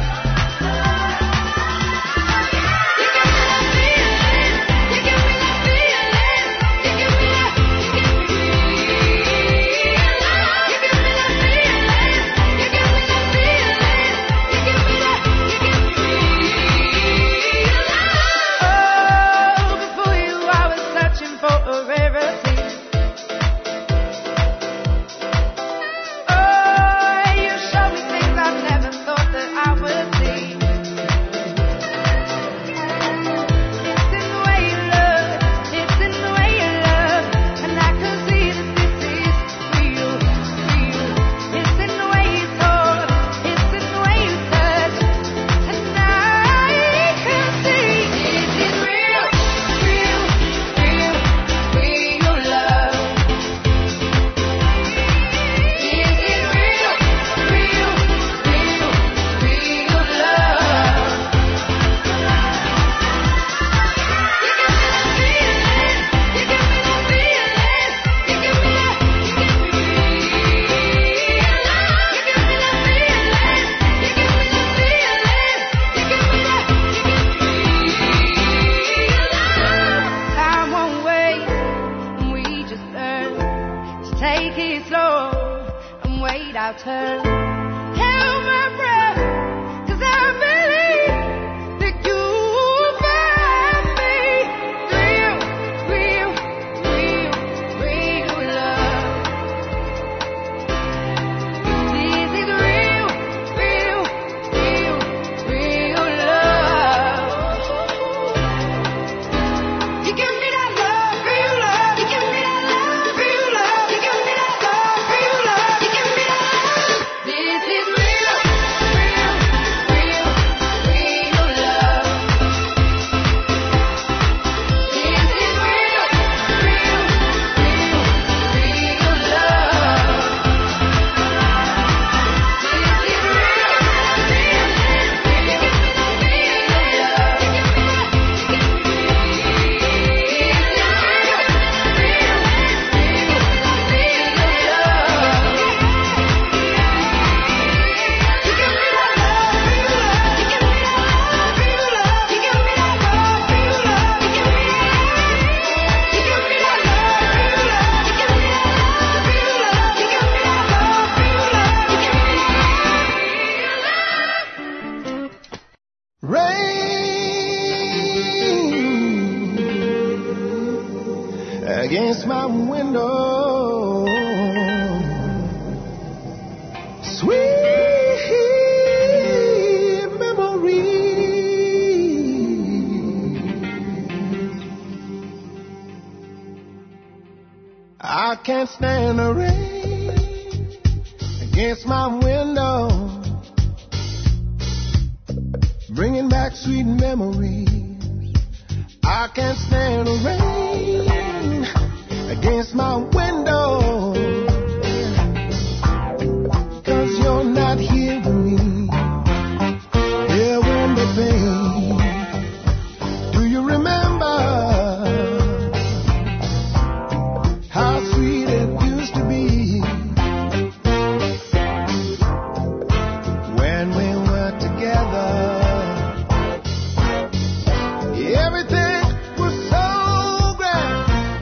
You give me that feeling, you give me that feeling, you give me that, you give me real love. You give me that feeling, you give me that feeling, you give me that, you give me real love. Oh, before you I was searching for a rarity. Oh, you showed me things I never thought that I would see. It's in the way you look, it's in the way you love, and I can see that this is real, real. It's in the way you talk, it's in the way you touch, and I can see this is real, real, real, real love. This is real, real, real, real love. You give me that feeling, you give me that feeling, you give me that, you give me real love. You give me that feeling, you give me that feeling, you give me that, you give me real love. Time won't wait, and we just learn to take it slow, and some weight I'll turn. Held my breath, 'cause I believe that you'll find me real, real, real, real love. This is real, real, real, real love. You give me that love, real love. You give me that love, real love. You give me that love, real love. You give me that love. This is real, real, real, real love. This is real, real, real, real love. This is real, real, real, Rain against my window, sweet memory. I can't stand the rain against my window, bringing back sweet memories. I can't stand the rain against my window, 'cause you're not here with me. There won't be pain. Do you remember how sweet it used to be when we were together? Everything was so grand.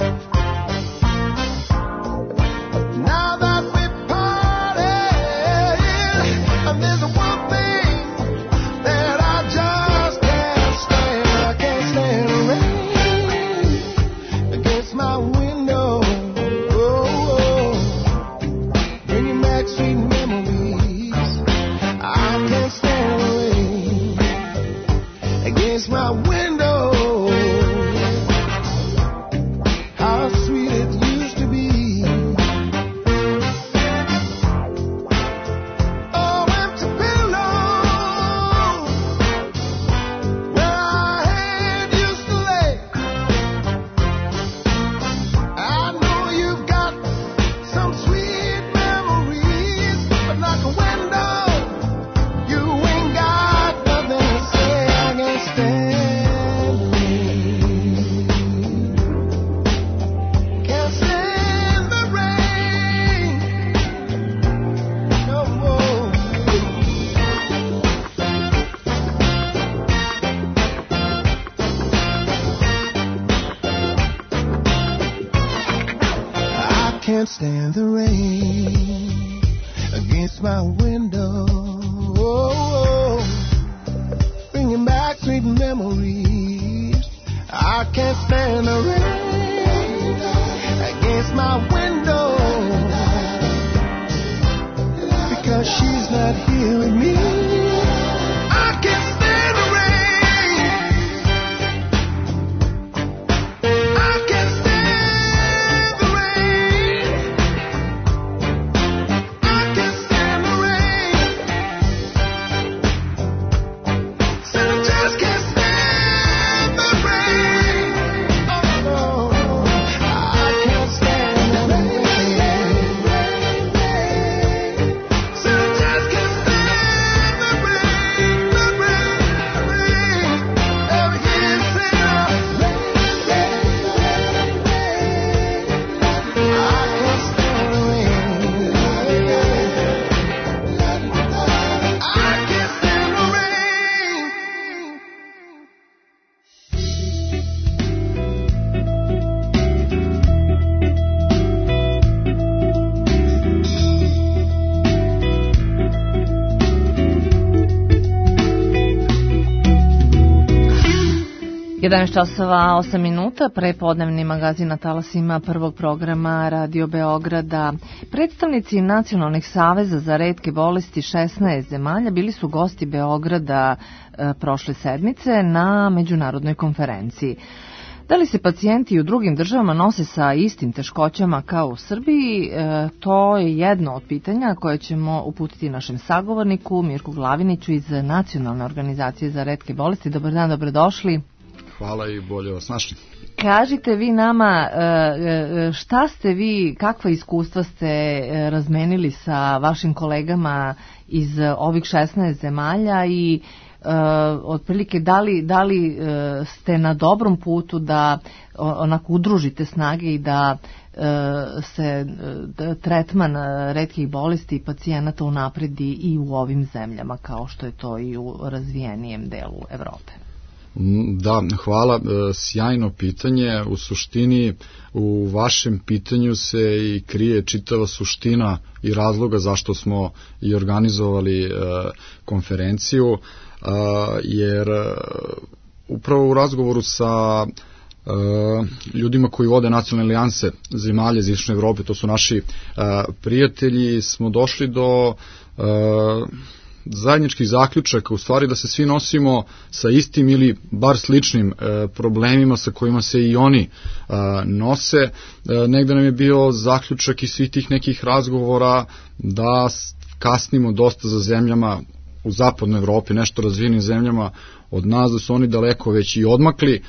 Now that we're parted, and there's one thing that I just can't stand. I can't stand the rain against my window. Oh, oh, bringing back sweet memories. I can't stand the rain against my window. How sweet it used to be. Oh, empty pillows where our head used to lay. I know you've got some sweet memories, but like a window, you ain't got nothing to say. I can't stand the rain. Can't stand the rain no more. I can't stand the rain against my window. Oh, bringing back sweet memories. I can't stand the rain against my window, because she's not here with me. I can't stand the rain. I can't stand the rain. I can't stand the rain. Said I just can't stand the rain. Oh no, I can't stand the rain. jedanaest časova osam minuta, prepodnevni magazin na talasima prvog programa Radio Beograda. Predstavnici nacionalnih saveza za retke bolesti šesnaest zemalja bili su gosti Beograda e, prošle sedmice na međunarodnoj konferenciji. Da li se pacijenti u drugim državama nose sa istim teškoćama kao u Srbiji, e, to je jedno od pitanja koje ćemo uputiti našem sagovorniku Mirku Glaviniću iz Nacionalne organizacije za retke bolesti. Dobar dan, dobrodošli. Hvala i bolje vas našli. Kažite vi nama šta ste vi, kakva iskustva ste razmenili sa vašim kolegama iz ovih šesnaest zemalja i uh, otprilike da li, da li uh, ste na dobrom putu da onako udružite snage i da uh, se da tretman retkih bolesti i pacijenata unapredi i u ovim zemljama kao što je to i u razvijenijem delu Evrope? Da, hvala. Sjajno pitanje. U suštini u vašem pitanju se i krije čitava suština i razloga zašto smo i organizovali e, konferenciju, e, jer upravo u razgovoru sa e, ljudima koji vode nacionalne alijanse zemalja iz Istočne Evrope, to su naši e, prijatelji, smo došli do e, zajedničkih zaključaka, u stvari da se svi nosimo sa istim ili bar sličnim e, problemima sa kojima se i oni e, nose. E, negde nam je bio zaključak i svih tih nekih razgovora da kasnimo dosta za zemljama u zapadnoj Evropi, nešto razvijenim zemljama od nas, da su oni daleko već i odmakli. E,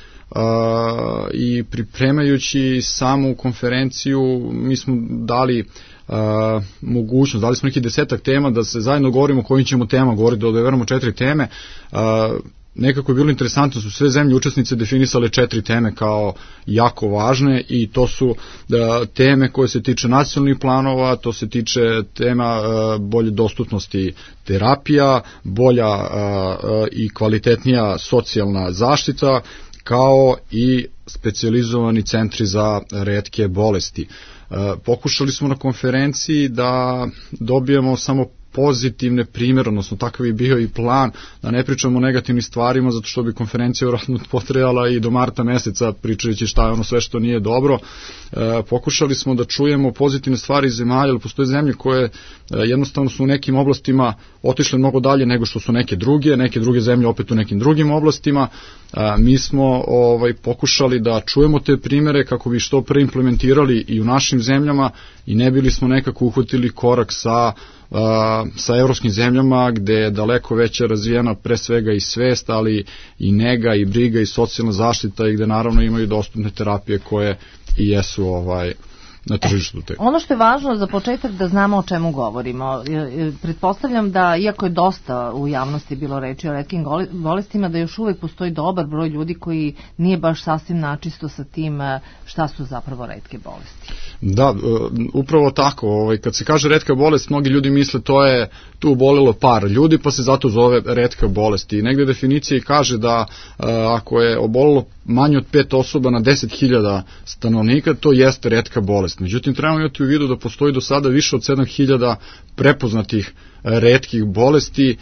i pripremajući samu konferenciju mi smo dali Uh, mogućnost, dali smo neki desetak tema da se zajedno govorimo o kojim ćemo tema govoriti, da odaberamo četiri teme. Uh, nekako je bilo interesantno, su sve zemlje učesnice definisale četiri teme kao jako važne i to su uh, teme koje se tiče nacionalnih planova, to se tiče tema uh, bolje dostupnosti terapija, bolja uh, uh, i kvalitetnija socijalna zaštita, kao i specijalizovani centri za retke bolesti. Pokušali smo na konferenciji da dobijemo samo pozitivne primjere, odnosno takav je bio i plan, da ne pričamo o negativnim stvarima, zato što bi konferencija vjerojatno potrajala i do marta meseca, pričajući šta je ono sve što nije dobro. E, pokušali smo da čujemo pozitivne stvari iz zemalja, ali postoje zemlje koje e, jednostavno su u nekim oblastima otišle mnogo dalje nego što su neke druge, neke druge zemlje opet u nekim drugim oblastima. E, mi smo ovaj, pokušali da čujemo te primjere kako bi što pre implementirali i u našim zemljama i ne bili smo nekako uhvatili korak sa Uh, sa evropskim zemljama gde je daleko veća razvijena pre svega i svest, ali i nega i briga i socijalna zaštita i gde naravno imaju dostupne terapije koje i jesu ovaj na tržištu. E, ono što je važno za početak da znamo o čemu govorimo. Pretpostavljam da, iako je dosta u javnosti bilo reči o retkim bolestima, da još uvek postoji dobar broj ljudi koji nije baš sasvim načisto sa tim šta su zapravo retke bolesti. Da, upravo tako. Ovaj, kad se kaže retka bolest, mnogi ljudi misle to je tu obolelo par ljudi, pa se zato zove retka bolest. I negde definicija kaže da ako je obolelo manje od pet osoba na deset hiljada stanovnika, to jeste retka bolest. Međutim, trebamo imati u vidu da postoji do sada više od sedam hiljada prepoznatih retkih bolesti,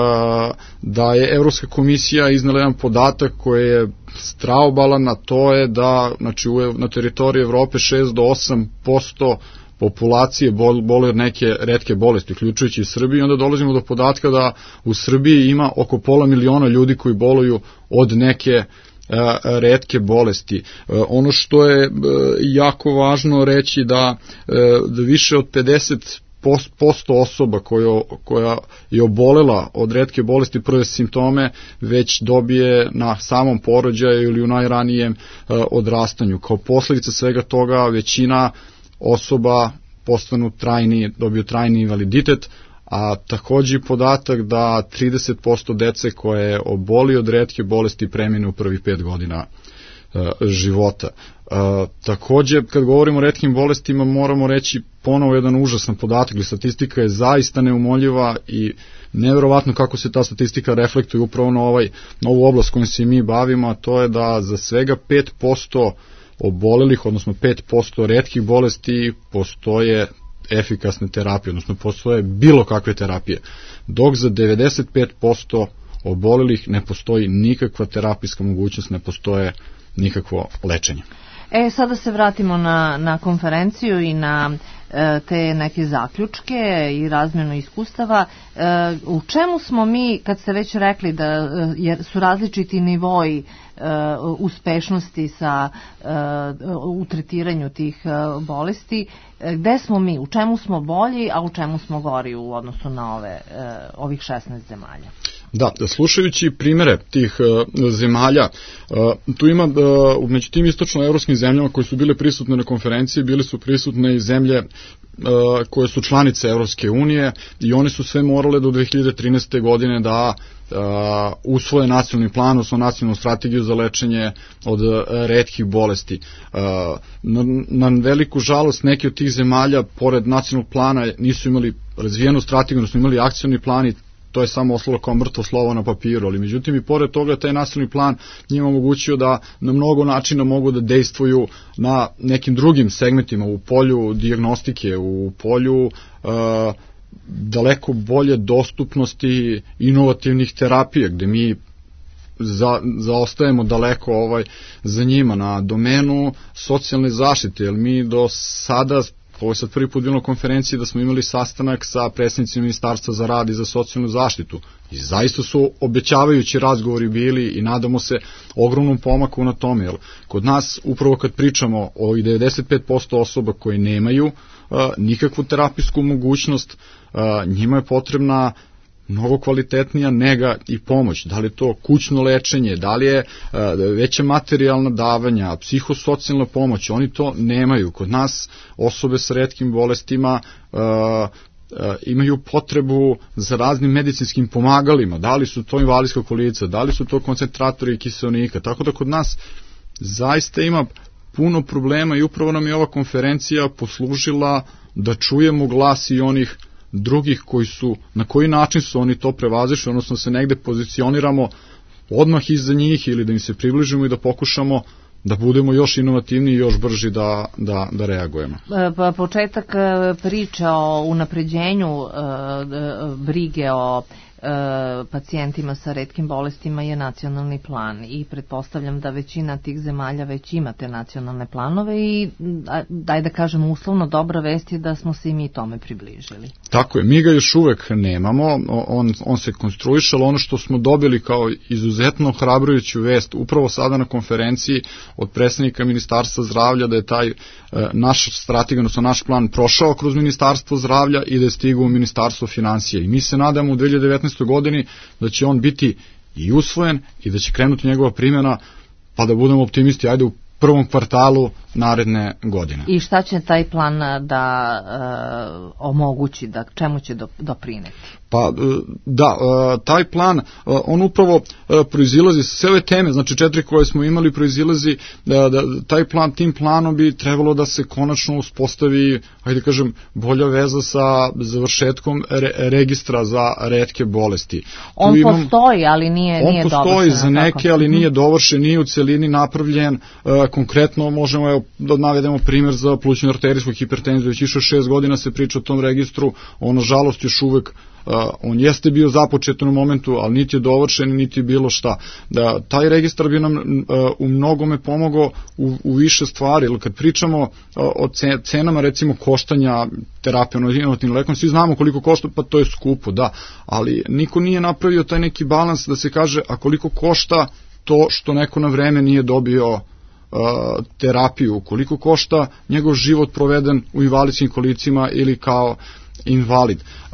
da je Evropska komisija iznala jedan podatak koji je straobalan, a to je da znači, na teritoriji Evrope šest do osam posto populacije bole od neke retke bolesti, uključujući i Srbiju, onda dolazimo do podatka da u Srbiji ima oko pola miliona ljudi koji boluju od neke retke bolesti. Ono što je jako važno reći da, da više od pedeset posto osoba koja, koja je obolela od retke bolesti prve simptome već dobije na samom porođaju ili u najranijem odrastanju. Kao posljedica svega toga većina osoba postanu trajni, dobiju trajni invaliditet, a takođe podatak da trideset posto dece koje oboli od retke bolesti premine u prvih pet godina e, života. E, takođe, kad govorimo o retkim bolestima, moramo reći ponovo jedan užasan podatak, ili statistika je zaista neumoljiva i neverovatno kako se ta statistika reflektuje upravo na, ovaj, na ovu oblast kojom se mi bavimo, a to je da za svega pet posto obolelih, odnosno pet posto retkih bolesti postoje efikasne terapije, odnosno postoje bilo kakve terapije, dok za devedeset pet posto obolelih ne postoji nikakva terapijska mogućnost, ne postoje nikakvo lečenje. E, sada se vratimo na, na konferenciju i na e, te neke zaključke i razmjenu iskustava. E, u čemu smo mi, kad ste već rekli da jer su različiti nivoji e, uspešnosti sa, e, u tretiranju tih e, bolesti, e, gde smo mi, u čemu smo bolji, a u čemu smo gori u odnosu na ove, e, ovih šesnaest zemalja? Da, slušajući primere tih uh, zemalja, uh, tu ima, uh, među tim istočnoevropskim zemljama koje su bile prisutne na konferenciji, bile su prisutne i zemlje uh, koje su članice Evropske unije i one su sve morale do dve hiljade trinaeste. godine da uh, usvoje nacionalni plan, odnosno nacionalnu strategiju za lečenje od uh, retkih bolesti. Uh, na, na veliku žalost neki od tih zemalja, pored nacionalnog plana, nisu imali razvijenu strategiju, odnosno imali akcioni plan i to je samo ostalo kao mrtvo slovo na papiru, ali međutim i pored toga taj nacionalni plan njima omogućio da na mnogo načina mogu da dejstvuju na nekim drugim segmentima, u polju dijagnostike, u polju uh, daleko bolje dostupnosti inovativnih terapija, gde mi za, zaostajemo daleko ovaj, za njima na domenu socijalne zaštite, jer mi do sada, ovo je sad prvi put bilo na konferenciji da smo imali sastanak sa predstavnicima Ministarstva za rad i za socijalnu zaštitu i zaista su obećavajući razgovori bili i nadamo se ogromnom pomaku na tome, jer kod nas upravo kad pričamo o devedeset pet posto osoba koje nemaju uh, nikakvu terapijsku mogućnost, uh, njima je potrebna mnogo kvalitetnija nega i pomoć, da li je to kućno lečenje, da li je uh, veća materijalna davanja, psihosocijalna pomoć, oni to nemaju. Kod nas osobe sa retkim bolestima uh, uh, imaju potrebu za raznim medicinskim pomagalima, da li su to invalidska kolica, da li su to koncentratori kiseonika, tako da kod nas zaista ima puno problema i upravo nam je ova konferencija poslužila da čujemo glas i onih drugih koji su, na koji način su oni to prevazišli, odnosno se negde pozicioniramo odmah iza njih ili da im se približimo i da pokušamo da budemo još inovativniji i još brži da, da, da reagujemo. Pa, početak priče o unapređenju brige o pacijentima sa retkim bolestima je nacionalni plan i pretpostavljam da većina tih zemalja već ima te nacionalne planove i daj da kažem uslovno dobra vest je da smo se i mi tome približili. Tako je, mi ga još uvek nemamo, on, on se konstruiše, ali ono što smo dobili kao izuzetno hrabrujuću vest upravo sada na konferenciji od predstavnika Ministarstva zdravlja da je taj e, naš strategija, odnosno naš plan prošao kroz Ministarstvo zdravlja i da je stigao u Ministarstvo finansija i mi se nadamo u dve hiljade devetnaestoj. godini da će on biti i usvojen i da će krenuti njegova primjena, pa da budemo optimisti, ajde u prvom kvartalu naredne godine. I šta će taj plan da e, omogući, da čemu će doprineti? Pa da, taj plan, on upravo proizilazi sa sve ove teme, znači četiri koje smo imali proizilazi, da, da taj plan, tim planom bi trebalo da se konačno uspostavi, ajde kažem, bolja veza sa završetkom re, registra za retke bolesti. On imam, postoji, ali nije, on nije dovršen. On postoji za neke, ali nije dovršen, nije u celini napravljen. Konkretno možemo, evo, da navedemo primjer za plućnu arterijsku hipertenziju, već više šest godina se priča o tom registru, on nažalost još uvek Uh, on jeste bio započet u momentu, ali niti je dovršen, niti je bilo šta. Da, taj registar bi nam uh, u mnogome pomogao u, u više stvari, ili kad pričamo uh, o cenama recimo koštanja terapije, inovativnim lekom, svi znamo koliko košta, pa to je skupo, da, ali niko nije napravio taj neki balans da se kaže, a koliko košta to što neko na vreme nije dobio uh, terapiju, koliko košta njegov život proveden u invalidskim kolicima ili kao invalid. Uh,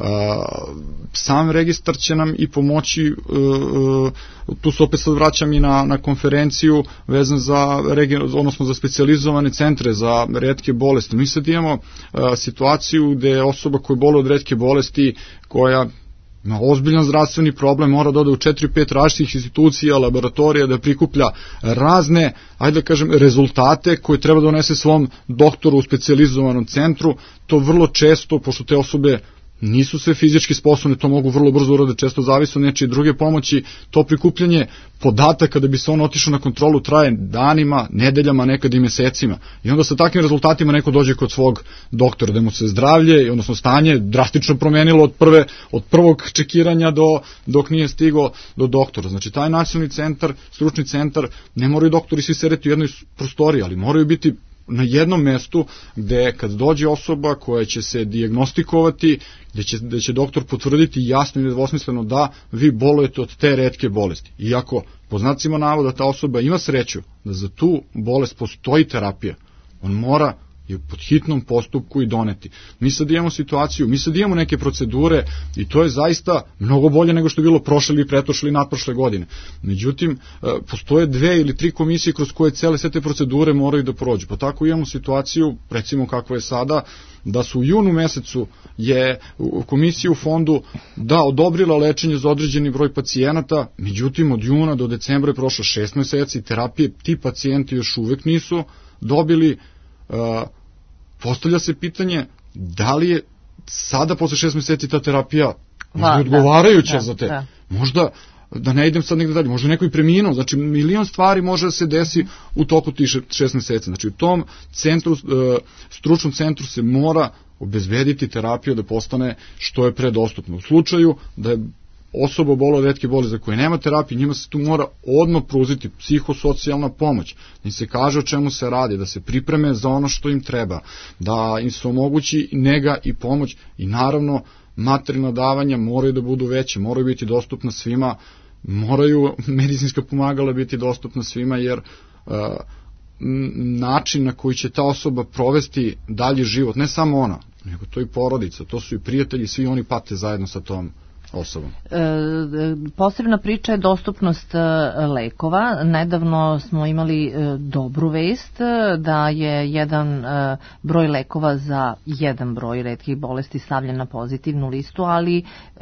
sam registar će nam i pomoći, uh, tu se opet sad vraćam i na, na konferenciju vezan za, odnosno za specijalizovane centre za retke bolesti. Mi sad imamo uh, situaciju gde osoba koja boluje od retke bolesti, koja ima ozbiljan zdravstveni problem, mora da ode u četiri pet različitih institucija, laboratorija, da prikuplja razne, ajde da kažem, rezultate koje treba da donese svom doktoru u specijalizovanom centru. To vrlo često, pošto te osobe nisu sve fizički sposobne, to mogu vrlo brzo urade, često zavisi od nečije druge pomoći, to prikupljanje podataka da bi se on otišao na kontrolu traje danima, nedeljama, nekad i mesecima. I onda sa takvim rezultatima neko dođe kod svog doktora da mu se zdravlje, odnosno stanje, drastično promenilo od, prve, od prvog čekiranja do, dok nije stigao do doktora. Znači, taj nacionalni centar, stručni centar, ne moraju doktori svi sedeti u jednoj prostoriji, ali moraju biti na jednom mestu gde kad dođe osoba koja će se dijagnostikovati, gde će, gde će doktor potvrditi jasno i nedvosmisleno da vi bolujete od te retke bolesti. Iako, po znacima navoda, ta osoba ima sreću da za tu bolest postoji terapija, on mora i pod hitnom postupku i doneti. Mi sad imamo situaciju, mi sad imamo neke procedure i to je zaista mnogo bolje nego što je bilo prošle ili pretprošle ili nadprošle godine. Međutim, postoje dve ili tri komisije kroz koje cele sve te procedure moraju da prođu. Pa tako imamo situaciju, recimo kakva je sada, da su u junu mesecu je komisija u fondu da odobrila lečenje za određeni broj pacijenata, međutim od juna do decembra je prošlo šest meseci, terapije ti pacijenti još uvek nisu dobili. Uh, postavlja se pitanje da li je sada posle šest meseci ta terapija možda odgovarajuća da, za te. Da. Možda, da ne idem sad negde dalje, možda neko i preminuo, znači milion stvari može da se desi u toku tih šest meseci. Znači u tom centru, uh, stručnom centru se mora obezbediti terapija da postane što je predostupno. U slučaju da je osoba obola od retke bolesti za koje nema terapije, njima se tu mora odmah pružiti psihosocijalna pomoć, da im se kaže o čemu se radi, da se pripreme za ono što im treba, da im se omogući nega i pomoć i naravno materijalna davanja moraju da budu veće, moraju biti dostupna svima, moraju medicinska pomagala biti dostupna svima, jer uh, način na koji će ta osoba provesti dalji život, ne samo ona, nego to i porodica, to su i prijatelji, svi oni pate zajedno sa tom osobom. E, posebna priča je dostupnost lekova. Nedavno smo imali e, dobru vest da je jedan e, broj lekova za jedan broj retkih bolesti stavljen na pozitivnu listu, ali e,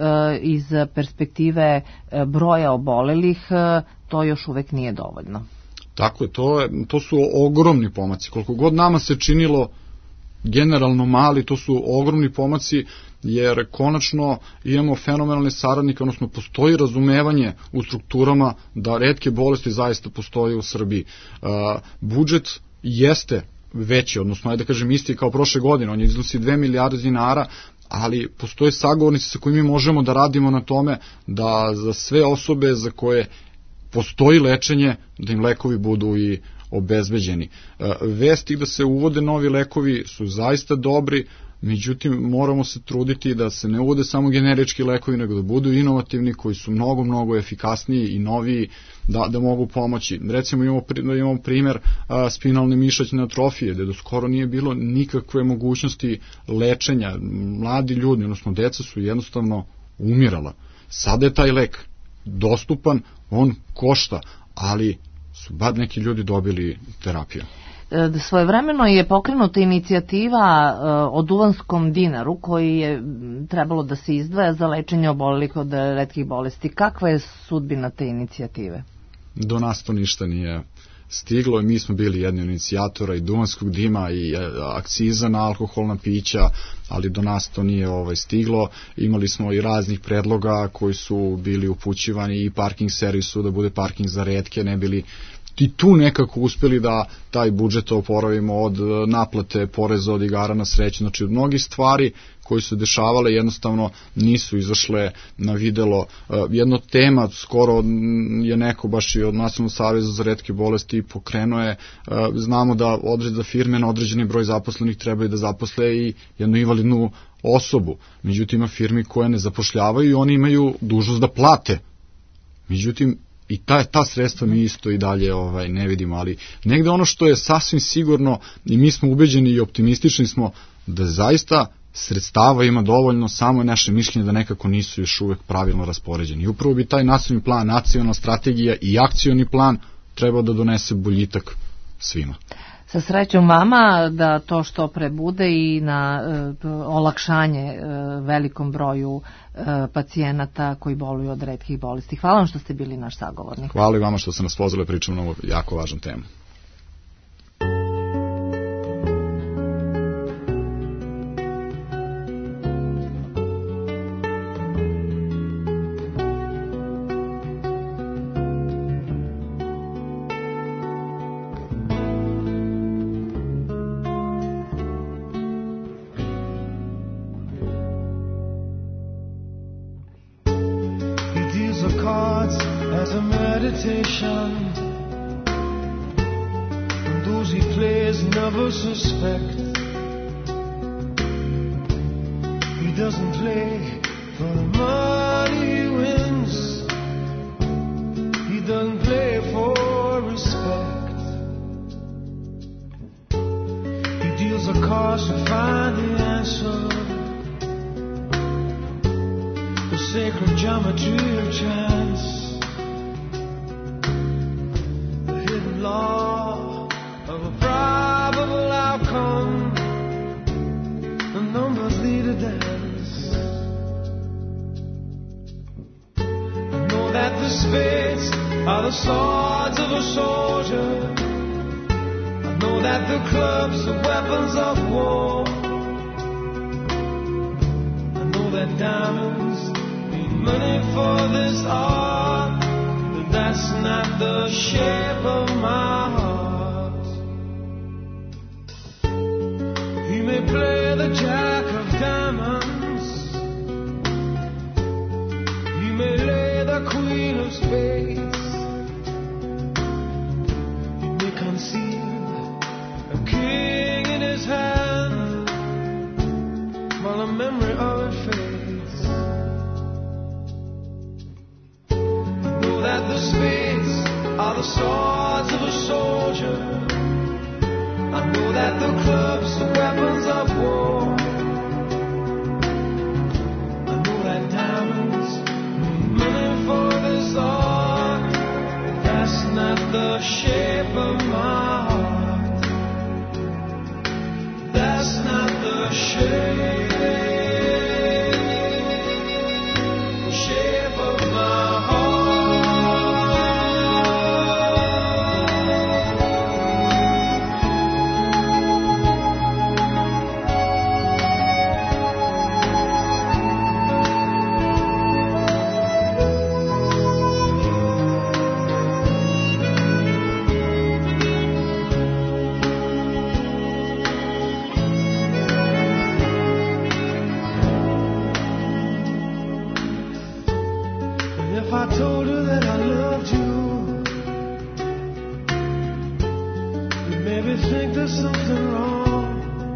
iz perspektive e, broja obolelih e, to još uvek nije dovoljno. Tako je, to, je, to su ogromni pomaci. Koliko god nama se činilo generalno mali, to su ogromni pomaci, jer konačno imamo fenomenalne saradnike, odnosno postoji razumevanje u strukturama da retke bolesti zaista postoje u Srbiji. Uh, budžet jeste veći, odnosno, ajde da kažem, isti kao prošle godine, on je iznosi dve milijarde dinara, ali postoje sagovornici sa kojima možemo da radimo na tome da za sve osobe za koje postoji lečenje, da im lekovi budu i obezbeđeni. Vesti da se uvode novi lekovi su zaista dobri, međutim moramo se truditi da se ne uvode samo generički lekovi, nego da budu inovativni, koji su mnogo, mnogo efikasniji i noviji, da, da mogu pomoći. Recimo imamo, imamo primjer a, spinalne mišićne atrofije, gde do skoro nije bilo nikakve mogućnosti lečenja. Mladi ljudi, odnosno deca, su jednostavno umirala. Sada je taj lek dostupan, on košta, ali su bar neki ljudi dobili terapiju. Svojevremeno je pokrenuta inicijativa o duvanskom dinaru koji je trebalo da se izdvaja za lečenje obolelih od retkih bolesti. Kakva je sudbina te inicijative? Do nas to ništa nije stiglo. Mi smo bili jedni od inicijatora i duvanskog dima i akciza na alkoholna pića, ali do nas to nije ovaj, stiglo. Imali smo i raznih predloga koji su bili upućivani i parking servisu da bude parking za retke, ne bili i tu nekako uspeli da taj budžet oporavimo od naplate poreza od igara na sreću. Znači od mnogih stvari koje su dešavale jednostavno nisu izašle na videlo. Jedno tema, skoro je neko baš i od Nacionalnog saveza za retke bolesti pokrenuo je, znamo da određene firme na određeni broj zaposlenih trebaju da zaposle i jednu invalidnu osobu. Međutim, ima firmi koje ne zapošljavaju i oni imaju dužnost da plate. Međutim, i ta, ta sredstva mi isto i dalje ovaj, ne vidimo, ali negde ono što je sasvim sigurno i mi smo ubeđeni i optimistični smo da zaista sredstava ima dovoljno, samo je naše mišljenje da nekako nisu još uvek pravilno raspoređeni. I upravo bi taj nacionalni plan, nacionalna strategija i akcioni plan trebao da donese boljitak svima. Sa srećom vama da to što pre bude i na e, olakšanje e, velikom broju e, pacijenata koji boluju od retkih bolesti. Hvala vam što ste bili naš sagovornik. Hvala i vama što ste nas pozvali, pričamo na ovu jako važnu temu. cards as a meditation, and those he plays never suspect. He doesn't play for the money he wins, he doesn't play for respect. He deals the cards to find the answer, the sacred geometry of chance, the hidden law of a probable outcome. The numbers lead a dance. I know that the spades are the swords of a soldier. I know that the clubs are weapons of war. I know that diamonds need money for this art, but that's not the shape of my heart. He may play the jack of diamonds, he may lay the queen of spades, he may conceal a king in his hand while the memory of it fades. I know that the spades are the swords of a soldier. I know that the clubs are weapons of war. I know that diamonds need money for this art, but that's not the shape of my heart. That's not the shape, shape of my heart. I told her that I loved you, you maybe think there's something wrong.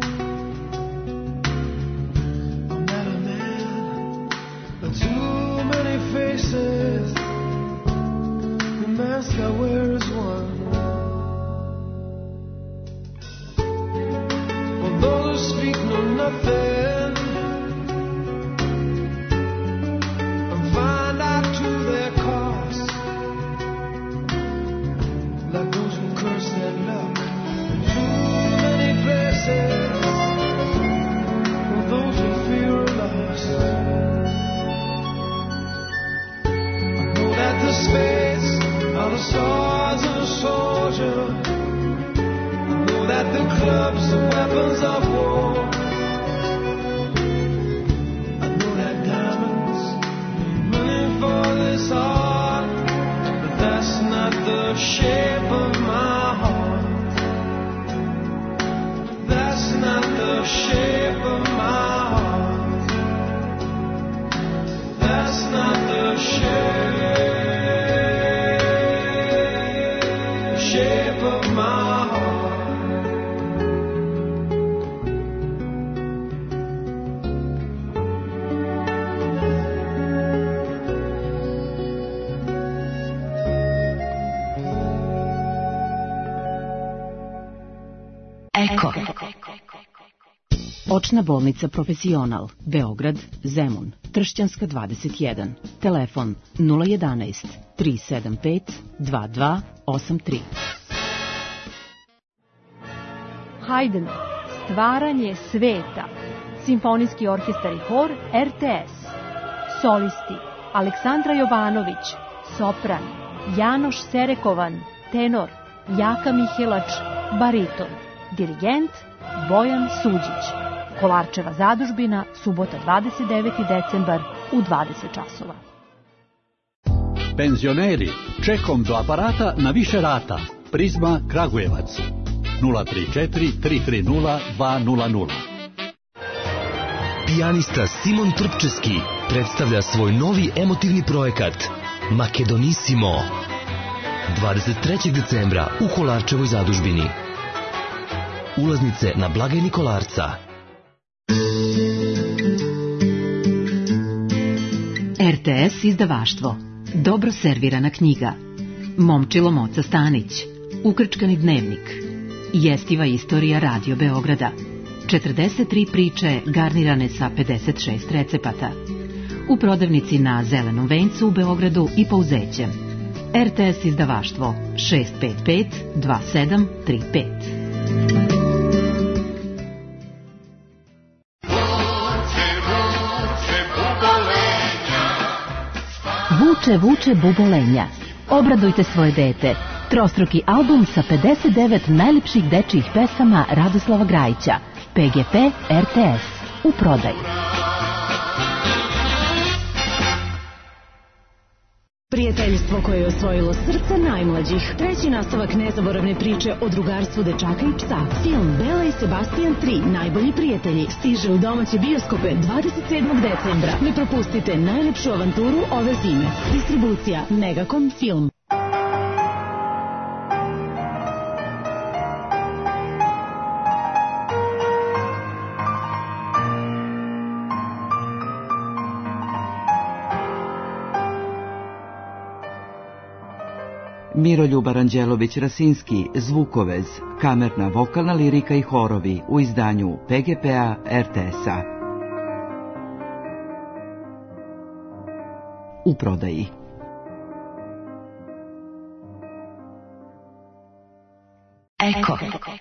I'm not a man, but too many faces. The mask I wear is one. For those who speak know nothing, swords of a soldier. I know that the clubs are weapons of war. I know that diamonds need money for this art, but that's not the shape of my heart. That's not the shape of my heart. That's not the shape. Shape of my heart. Eko. Očna bolnica Profesional, Beograd, Zemun, Tršćanska dvadeset jedan. Telefon nula jedanaest tri sedam pet dva dva osam tri. Haydn, Stvaranje sveta, Simfonijski orkestar i hor R T S. Solisti, Aleksandra Jovanović, sopran, Janoš Serekovan, tenor, Jaka Mihelač, bariton, dirigent, Bojan Suđić. Kolarčeva zadužbina, subota dvadeset deveti decembar u dvadeset časova. Penzioneri, čekom do aparata na više rata. Prizma Kragujevac. nula tri četiri tri tri nula dva nula nula. Pijanista Simon Trpčeski predstavlja svoj novi emotivni projekat Makedonissimo. dvadeset trećeg decembra u Kolarčevoj zadužbini. Ulaznice na blagajni Kolarca. R T S izdavaštvo. Dobro servirana knjiga. Momčilo Moca Stanić. Ukrčkani dnevnik. Jestiva istorija Radio Beograda. četrdeset tri priče garnirane sa pedeset šest recepata. U prodavnici na Zelenom vencu u Beogradu i Pouzećem. R T S izdavaštvo šest pet pet dva sedam tri pet. Vuče, vuče bubolenja. Obradujte svoje dete. Trostruki album sa pedeset devet najlepših dečijih pesama Radoslava Grajića. P G P R T S. U prodaji. Prijateljstvo koje je osvojilo srce najmlađih. Treći nastavak nezaboravne priče o drugarstvu dečaka i psa. Film Bela i Sebastian tri, najbolji prijatelji, stiže u domaće bioskope dvadeset sedmog decembra. Ne propustite najlepšu avanturu ove zime. Distribucija Megacom Film. Miroljub Aranđelović-Rasinski, Zvukovez, kamerna vokalna lirika i horovi u izdanju P G P-a R T S-a. U prodaji. Eko.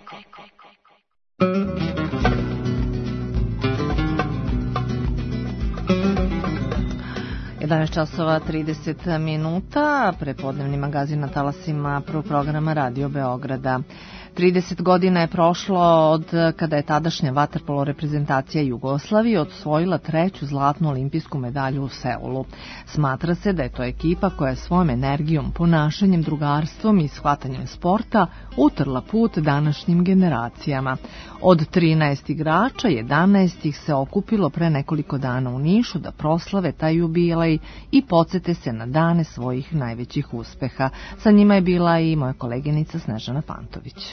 jedanaest časova trideset minuta, prepodnevni magazin na talasima prvog programa Radio Beograda. trideset godina je prošlo od kada je tadašnja vaterpolo reprezentacija Jugoslavije osvojila treću zlatnu olimpijsku medalju u Seulu. Smatra se da je to ekipa koja je svojom energijom, ponašanjem, drugarstvom i shvatanjem sporta utrla put današnjim generacijama. Od trinaest igrača, jedanaest ih se okupilo pre nekoliko dana u Nišu da proslave taj jubilej i podsete se na dane svojih najvećih uspeha. Sa njima je bila i moja koleginica Snežana Pantović.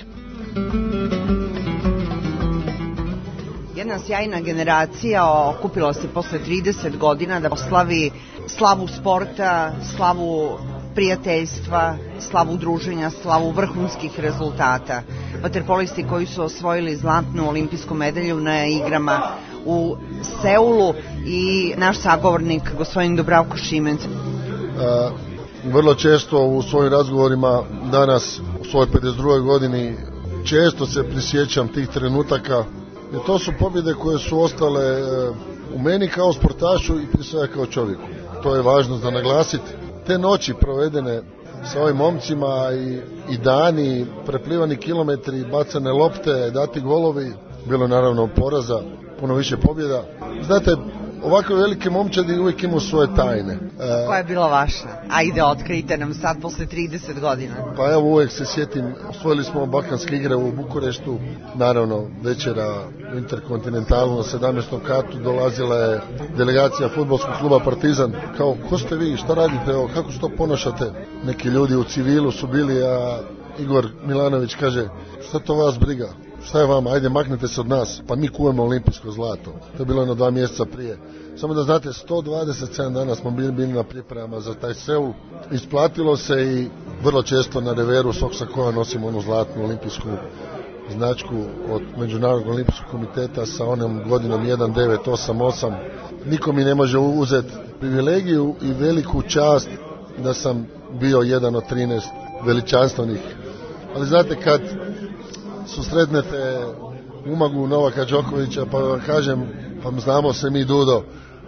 Jedna sjajna generacija okupila se posle trideset godina da oslavi slavu sporta, slavu prijateljstva, slavu druženja, slavu vrhunskih rezultata. Vaterpolisti koji su osvojili zlatnu olimpijsku medalju na igrama u Seulu i naš sagovornik, gospodin Dubravko Šimenc. A, vrlo često u svojim razgovorima danas, u svojoj pedeset drugoj godini, često se prisjećam tih trenutaka. I to su pobjede koje su ostale u meni kao sportašu i prije svega kao čovjeku. To je važno za naglasiti. Te noći provedene sa ovim momcima i, i dani, preplivani kilometri, bacane lopte, dati golovi, bilo naravno poraza, puno više pobjeda. Znate, ovakve velike momčadi uvijek imaju svoje tajne. E, Koja je bila vaša? Ajde, otkrijte nam sad posle trideset godina. Pa evo, uvijek se sjetim, osvojili smo balkanske igre u Bukureštu, naravno večera u Interkontinentalu na sedamnaestom katu dolazila je delegacija fudbalskog kluba Partizan. Kao, ko ste vi, šta radite, evo, kako se to ponašate? Neki ljudi u civilu su bili, a Igor Milanović kaže, šta to vas briga? Šta je vama, ajde maknete se od nas, pa mi kujemo olimpijsko zlato. To je bilo jedno dva mjeseca prije. Samo da znate, sto dvadeset sedam dana smo bili, bili na pripremama za taj Seul. Isplatilo se i vrlo često na reveru svog sakoja nosimo onu zlatnu olimpijsku značku od Međunarodnog olimpijskog komiteta sa onom godinom jedan devet osam osam. Niko mi ne može uzeti privilegiju i veliku čast da sam bio jedan od trinaest veličanstvenih. Ali znate, kad susretnete Umagu Novaka Đokovića, pa vam kažem, pa znamo se mi, Dudo,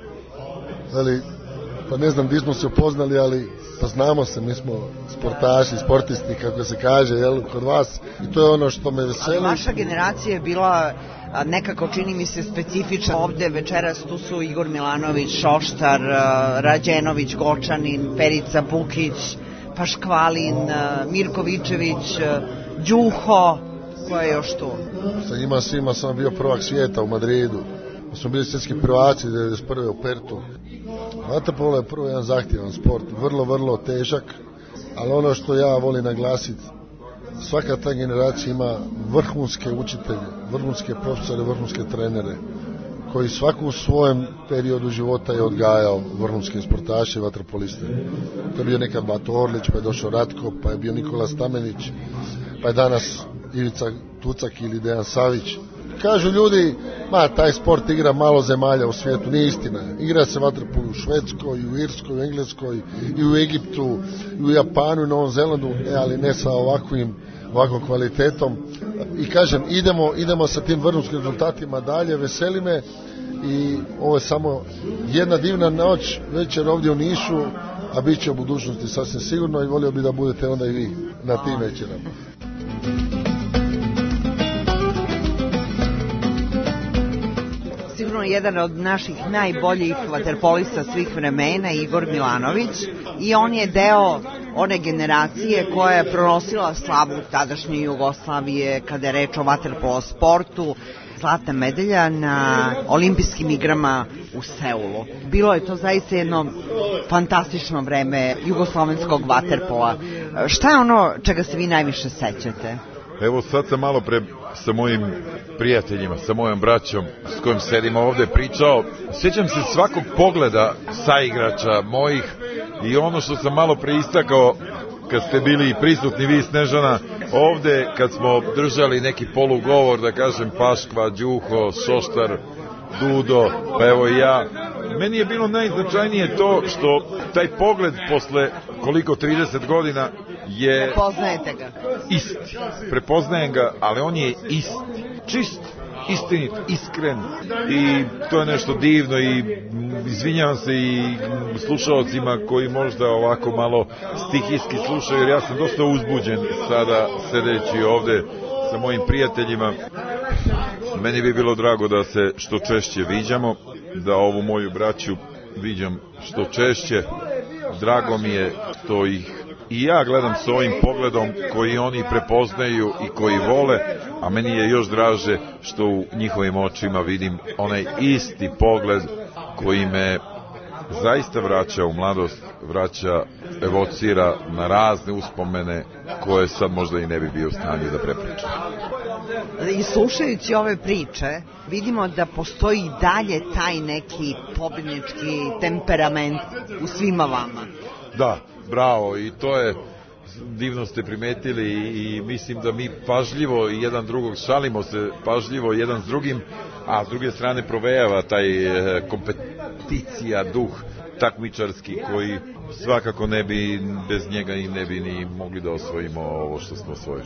ali, pa ne znam gdje smo se upoznali, ali pa znamo se, mi smo sportaši, sportisti, kako se kaže, jel, kod vas, i to je ono što me veseli. Ali vaša generacija je bila nekako, čini mi se, specifična. Ovde večeras tu su Igor Milanović, Šoštar, Rađenović, Gočanin, Perica Bukić, Paškvalin, Mirko Vičević, Đuho. Ko je još tu? Sa njima svima sam bio prvak svijeta u Madridu. smo bili svjetski prvaci devedeset prve u Pertu. Vaterpolo je prvo jedan zahtjevan sport, vrlo, vrlo težak, ali ono što ja volim naglasiti, svaka ta generacija ima vrhunske učitelje, vrhunske profesore, vrhunske trenere, koji svaku u svojem periodu života je odgajao vrhunske sportaše, vaterpoliste. To je bio nekad Bato Orlić, pa je došao Ratko, pa je bio Nikola Stamenić, pa je danas Ivica Tucak ili Dejan Savić. Kažu ljudi, ma taj sport igra malo zemalja u svijetu, nije istina. Igra se vaterpolo u Švedskoj, u Irskoj, u Engleskoj, i u Egiptu, i u Japanu, i Novom Zelandu, e, ali ne sa ovakvim, ovakvom kvalitetom. I kažem, idemo, idemo sa tim vrhunskim rezultatima dalje, veseli me i ovo je samo jedna divna noć, večer ovdje u Nišu, a bit će u budućnosti sasvim sigurno i volio bi da budete onda i vi na tim večerama. Sigurno jedan od naših najboljih vaterpolista svih vremena, Igor Milanović, i on je deo one generacije koja je pronosila slavu tadašnje Jugoslavije kada je reč o vaterpolo sportu. Zlatna medalja na olimpijskim igrama u Seulu. Bilo je to zaista jedno fantastično vreme jugoslovenskog vaterpola. Šta je ono čega se vi najviše sećate? Evo sad sam malo pre sa mojim prijateljima, sa mojom braćom s kojim sedim ovde pričao. Sjećam se svakog pogleda saigrača mojih i ono što sam malo pre istakao kad ste bili prisutni vi, Snežana, ovde kad smo držali neki polugovor, da kažem Paškva, Đuho, Šoštar, Dudo, pa evo i ja. Meni je bilo najznačajnije to što taj pogled posle koliko trideset godina je... Prepoznajete ga. Isti. Prepoznajem ga, ali on je isti. Čist, istinit, iskren. I to je nešto divno i izvinjavam se i slušalcima koji možda ovako malo stihijski slušaju, jer ja sam dosta uzbuđen sada sedeći ovde sa mojim prijateljima. Meni bi bilo drago da se što češće viđamo, da ovu moju braću viđam što češće. Drago mi je što ih i ja gledam s ovim pogledom koji oni prepoznaju i koji vole, a meni je još draže što u njihovim očima vidim onaj isti pogled koji me zaista vraća u mladost, vraća, evocira na razne uspomene koje sad možda i ne bi bio u stanju da prepričam. I slušajući ove priče, vidimo da postoji dalje taj neki pobjednički temperament u svima vama. Da, bravo, i to je, divno ste primetili i mislim da mi pažljivo i jedan drugog šalimo se pažljivo jedan s drugim, a s druge strane provejava taj kompeticija, duh takmičarski koji svakako ne bi, bez njega i ne bi ni mogli da osvojimo ovo što smo osvojili.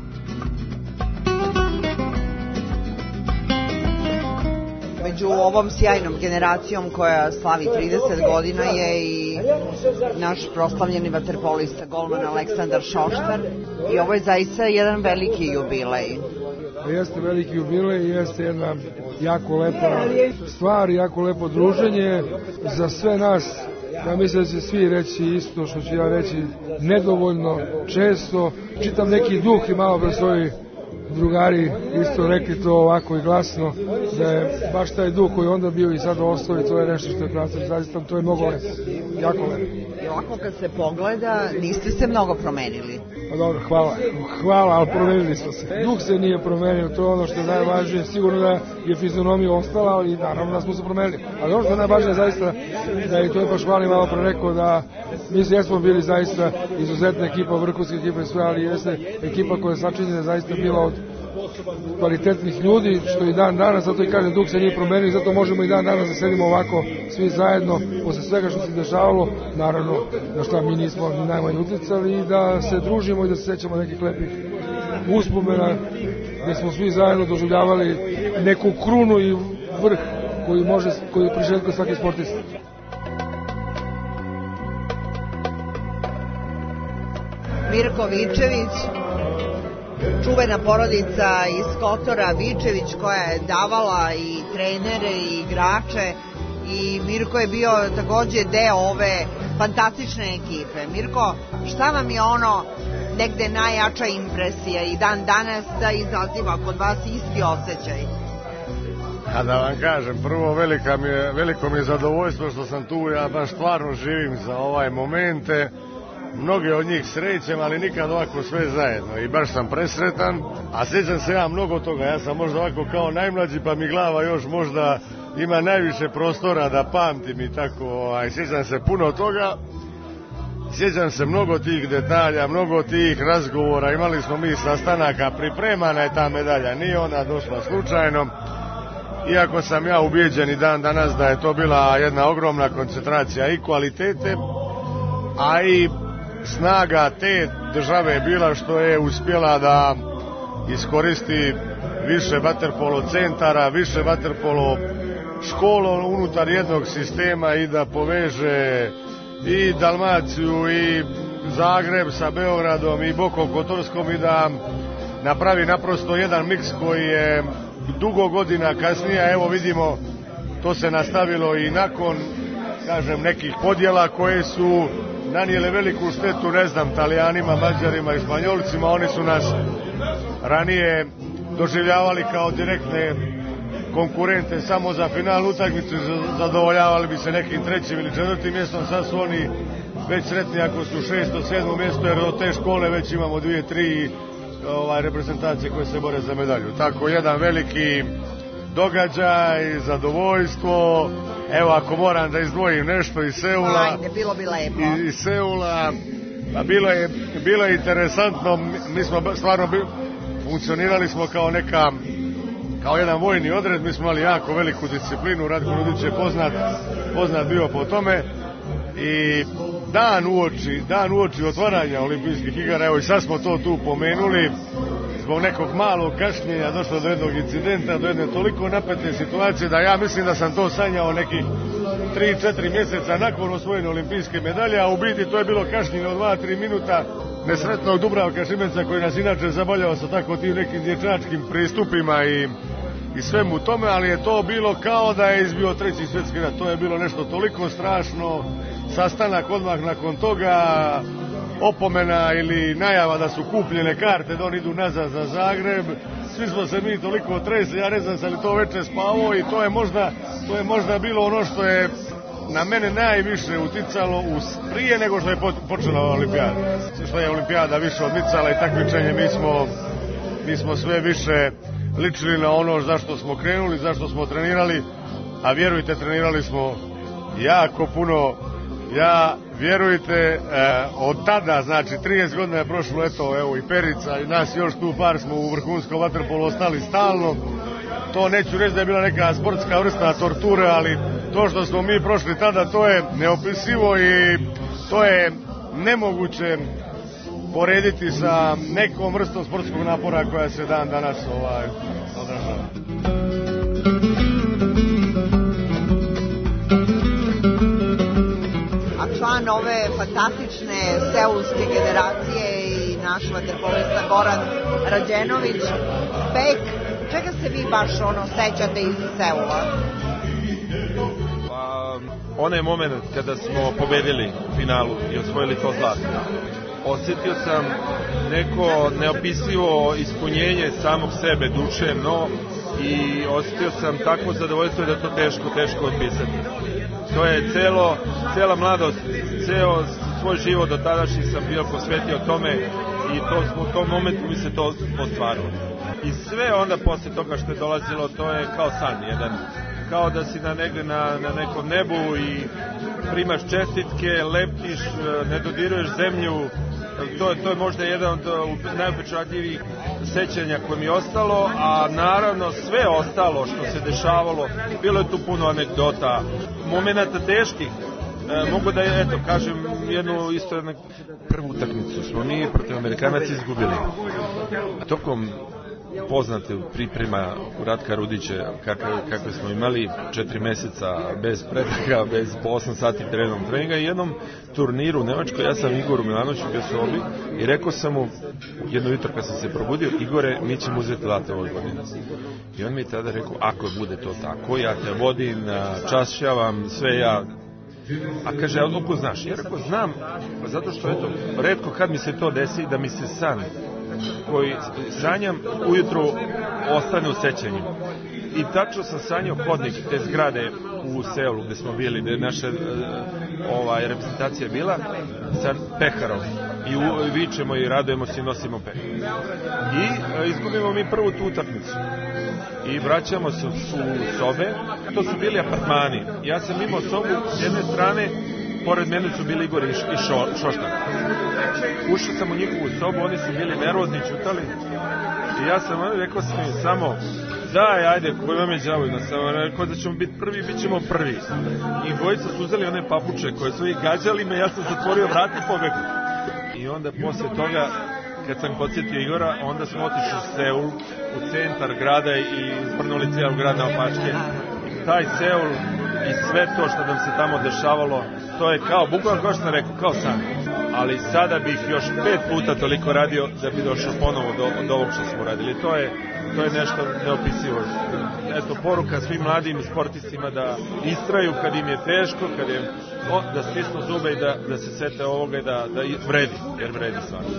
Među ovom sjajnom generacijom koja slavi trideset godina je i naš proslavljeni vaterpolista, golman Aleksandar Šoštar, i ovo je zaista jedan veliki jubilej. Jeste veliki jubilej, jeste jedna jako lepa stvar, jako lepo druženje za sve nas. Ja mislim da će svi reći isto što ću ja reći, nedovoljno često. Čitam neki duh i malo pre svoji drugari isto rekli to ovako i glasno, da je baš taj duh koji onda bio i sada ostao i to je nešto što je pravno zaista, to je mnogo lepo, jako lepo. I ovako kad se pogleda, niste se mnogo promenili. Pa dobro, hvala, hvala, ali promenili smo se. Duh se nije promenio, to je ono što je najvažnije, sigurno da je fizionomija ostala, ali naravno da smo se promenili. Ali ono što je najvažnije zaista, da i to je baš Vali malo pre rekao, da mi jesmo bili zaista izuzetna ekipa, vrhunska ekipa i sve, ali jeste ekipa koja je sačinjena zaista bila od kvalitetnih ljudi, što i dan danas, zato i kažem, duh se nije promenio, zato možemo i dan danas da sedimo ovako svi zajedno, posle svega što se dešavalo, naravno da šta mi nismo ni najmanje utjecali, i da se družimo i da se sećamo nekih lepih uspomena, gde smo svi zajedno doživljavali neku krunu i vrh koji može, koji je priželjkao svaki sportista. Mirko Vičević, čuvena porodica iz Kotora, Vičević, koja je davala i trenere i igrače, i Mirko je bio takođe deo ove fantastične ekipe. Mirko, šta vam je ono negde najjača impresija i dan danas da izaziva kod vas isti osjećaj? A da vam kažem, prvo velika mi je, veliko mi je zadovoljstvo što sam tu, ja baš stvarno živim za ovaj momente. Mnoge od njih srećem, ali nikad ovako sve zajedno i baš sam presretan, a sjećam se ja mnogo toga, ja sam možda ovako kao najmlađi pa mi glava još možda ima najviše prostora da pamtim i tako, a sjećam se puno toga, sjećam se mnogo tih detalja, mnogo tih razgovora, imali smo mi sastanaka, pripremana je ta medalja, nije ona došla slučajno, iako sam ja ubijeđen i dan danas da je to bila jedna ogromna koncentracija i kvalitete, a i snaga te države je bila što je uspjela da iskoristi više vaterpolo centara, više vaterpolo škola unutar jednog sistema i da poveže i Dalmaciju i Zagreb sa Beogradom i Bokom Kotorskom i da napravi naprosto jedan miks koji je dugo godina kasnije, evo vidimo, to se nastavilo i nakon, kažem, nekih podjela koje su nanijele veliku štetu, ne znam, Talijanima, Mađarima i Španjolcima. Oni su nas ranije doživljavali kao direktne konkurente samo za final utakmice, zadovoljavali bi se nekim trećim ili četvrtim mjestom, sad su oni već sretni ako su šesto, sedmo mjesto, jer od te škole već imamo dvije, tri ovaj, reprezentacije koje se bore za medalju. Tako jedan veliki događaj, zadovoljstvo. Evo, ako moram da izdvojim nešto iz Seula. Ajde, bilo bi lepo. Iz Seula, pa bilo je, bilo je interesantno, mi smo stvarno funkcionirali smo kao neka, kao jedan vojni odred, mi smo imali jako veliku disciplinu, Ratko Rudić je poznat, poznat bio po tome i dan uoči, dan uoči otvaranja olimpijskih igara, evo i sad smo to tu pomenuli, zbog nekog malog kašnjenja došlo do jednog incidenta, do jedne toliko napete situacije da ja mislim da sam to sanjao nekih tri četiri mjeseca nakon osvojene olimpijske medalje, a u biti to je bilo kašnjenje od dva tri minuta nesretnog Dubravka Šimenca koji nas inače zabavljao sa tako tim nekim dječačkim pristupima i, i svemu tome, ali je to bilo kao da je izbio treći svjetski rat. To je bilo nešto toliko strašno, sastanak odmah nakon toga, opomena ili najava da su kupljene karte da oni idu nazad za Zagreb, svi smo se mi toliko tresli, ja ne znam se li to večer spavao i to je možda, to je možda bilo ono što je na mene najviše uticalo us, prije nego što je počela olimpijada. Što je olimpijada više odmicala i takmičenje, mi smo, mi smo sve više ličili na ono zašto smo krenuli, zašto smo trenirali, a vjerujte, trenirali smo jako puno. Ja, vjerujte, eh, od tada, znači trideset godina je prošlo, eto, evo i Perica i nas još tu par smo u vrhunskom vaterpolu ostali stalno. To neću reći da je bila neka sportska vrsta torture, ali to što smo mi prošli tada, to je neopisivo i to je nemoguće porediti sa nekom vrstom sportskog napora koja se dan danas ovaj, odražava. Član ove fantastične seulske generacije i naš vaterpolista Goran Rađenović, Pek, čega se vi baš ono sećate iz Seula? Pa, onaj moment kada smo pobedili u finalu i osvojili to zlato, osjetio sam neko neopisivo ispunjenje samog sebe duševno i osjetio sam takvo zadovoljstvo da je to teško, teško opisati. To je celo, cela mladost, ceo svoj život do tadašnji sam bio posvetio tome i to, u tom momentu mi se to ostvarilo. I sve onda posle toga što je dolazilo, to je kao san jedan. Kao da si na, negde na, na nekom nebu i primaš čestitke, leptiš, ne dodiruješ zemlju. To, to je možda jedan od najupečatljivijih sećanja koje mi je ostalo, a naravno sve ostalo što se dešavalo, bilo je tu puno anegdota, momenata teških. E, mogu da, eto, kažem jednu isto, prvu utakmicu smo mi protiv Amerikanaca izgubili. Tokom poznate priprema Ratka Rudića kakve, kakve smo imali, četiri mjeseca bez predaga, bez po osam sati trenom treninga i jednom turniru u Nemačkoj, ja sam Igoru Milanoviću bio sobi i rekao sam mu jedno jutro kad sam se probudio, Igore, mi ćemo uzeti zlato ovoj godine. I on mi je tada rekao, ako bude to tako, ja te vodim, čašćavam, sve ja. A kaže, a oko znaš? Ja rekao, znam, zato što eto, retko kad mi se to desi da mi se san koji sanjam ujutru ostane u sećanju. I tačno sam sanjao hodnik te zgrade u Seulu gde smo bili, gde je naša ovaj, reprezentacija bila, sa peharom. I u, vičemo i radujemo se i nosimo pehar. I e, izgubimo mi prvu tu utakmicu. I vraćamo se u sobe. To su bili apartmani. Ja sam imao sobu s jedne strane, pored mene su bili Igor i šo, Šoštak. Ušao sam u njihovu sobu, oni su bili nervozni, čutali. I ja sam rekao sam im samo, daj, ajde, koji vam je đavolj, sam rekao da ćemo biti prvi, bit ćemo prvi. I dvojica su uzeli one papuče koje su ih gađali me, ja sam zatvorio vrat i pobegao. I onda posle toga, kad sam podsjetio Igora, onda smo otišli u Seul, u centar grada i zbrnuli cijel grad na opačke. I taj Seul i sve to što nam se tamo dešavalo, to je kao, bukvalno kao što sam rekao, kao san. Ali sada bih još pet puta toliko radio da bi došao ponovo do, do ovog što smo radili. To je, to je nešto neopisivo. Eto, poruka svim mladim sportistima da istraju kad im je teško, kad je, o, da stisnu zube i da, da se sete ovoga i da, da vredi, jer vredi stvarno.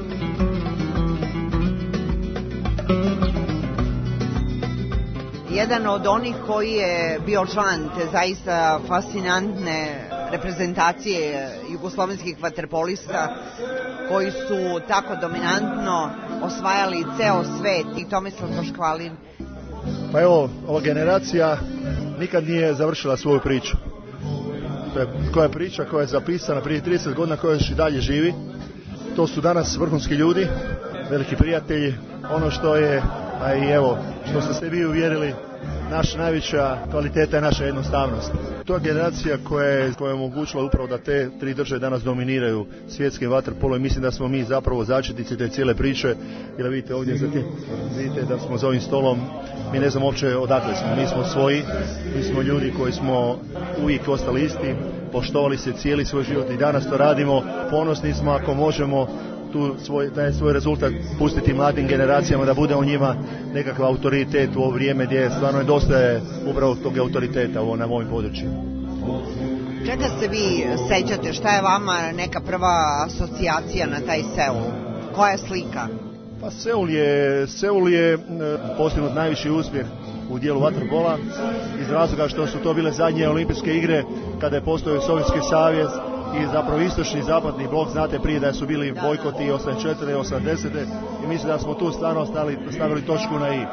Jedan od onih koji je bio član te zaista fascinantne reprezentacije jugoslovenskih vaterpolista koji su tako dominantno osvajali ceo svet i Tomislav Toškvalin. Pa evo, ova generacija nikad nije završila svoju priču. To je koja je priča koja je zapisana prije trideset godina, koja još i dalje živi. To su danas vrhunski ljudi, veliki prijatelji. Ono što je, a i evo, što ste se vi uvjerili, naša najveća kvaliteta je naša jednostavnost. To je generacija koja je, koja je omogućila upravo da te tri države danas dominiraju svjetskim vaterpolom i mislim da smo mi zapravo začetnici te cijele priče. Jer vidite ovdje, vidite da smo za ovim stolom, mi ne znamo uopće odakle smo, mi smo svoji, mi smo ljudi koji smo uvijek ostali isti, poštovali se cijeli svoj život i danas to radimo, ponosni smo ako možemo tu svoj, taj svoj rezultat pustiti mladim generacijama da bude u njima nekakav autoritet u ovo vrijeme gdje stvarno nedostaje upravo tog autoriteta ovo, na ovim područjima. Čega se vi sećate? Šta je vama neka prva asocijacija na taj Seul? Koja je slika? Pa Seul je, Seul je postignut najviši uspjeh u dijelu vaterpola iz razloga što su to bile zadnje olimpijske igre kada je postojao Sovjetski savez i zapravo istočni i zapadni blok, znate prije da su bili bojkoti osamdeset četvrte i osamdesete i mislim da smo tu stvarno stali, stavili točku na i.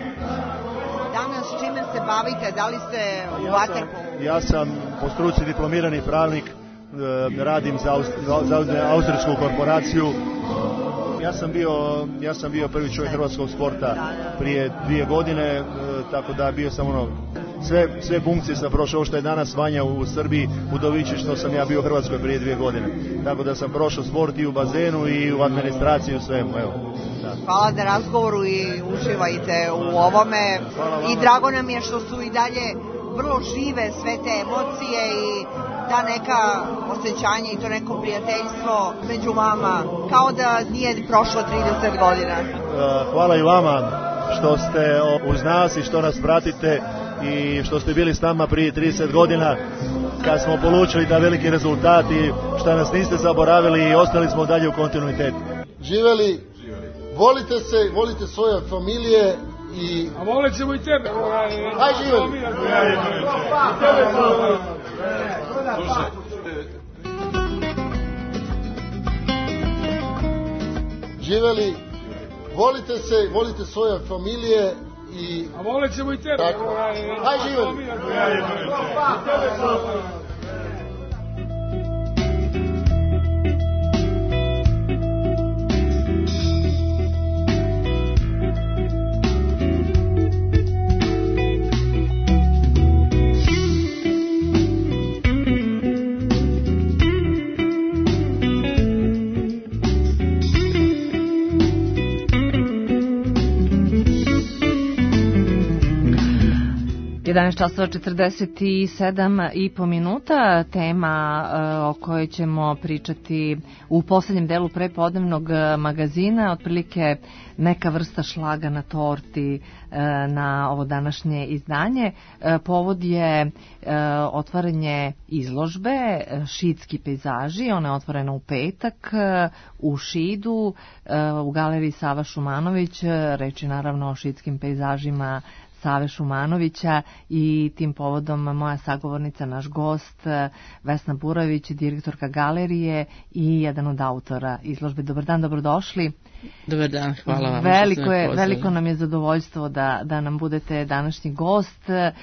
Danas čime se bavite? Da li ste u ja vaterpolu? Sam, ja sam po struci diplomirani pravnik, radim za, za, za austrijsku korporaciju. Ja sam bio, ja sam bio prvi čovjek hrvatskog sporta prije dvije godine, tako da bio sam ono, sve, sve funkcije sam prošao, ovo što je danas Vanja u Srbiji, u Dovići, što sam ja bio u Hrvatskoj prije dvije godine. Tako da sam prošao sport i u bazenu i u administraciji u svemu, evo. Da. Hvala na razgovoru i uživajte u ovome. I drago nam je što su i dalje vrlo žive sve te emocije i ta neka osjećanja i to neko prijateljstvo među vama, kao da nije prošlo trideset godina. Hvala i vama što ste uz nas i što nas pratite i što ste bili s nama prije trideset godina kad smo polučili da veliki rezultat i što nas niste zaboravili i ostali smo dalje u kontinuitetu. Živeli, volite se, volite svoje familije i... A volit ćemo i tebe. Aj, živeli. Živeli, volite se, volite svoje familije i... A volit ćemo i tebe. Tako. Aj, živeli. jedanaest časova četrdeset sedam i po minuta, tema uh, o kojoj ćemo pričati u poslednjem delu prepodnevnog magazina, otprilike neka vrsta šlaga na torti uh, na ovo današnje izdanje. Uh, povod je uh, otvaranje izložbe Šidski pejzaži, ona je otvorena u petak uh, u Šidu, uh, u galeriji Sava Šumanović, reč je naravno o šidskim pejzažima Save Šumanovića i tim povodom moja sagovornica, naš gost Vesna Burović, direktorka galerije i jedan od autora izložbe. Dobar dan, dobrodošli. Dobar dan, hvala vam. Veliko, je, veliko nam je zadovoljstvo da, da nam budete današnji gost. E,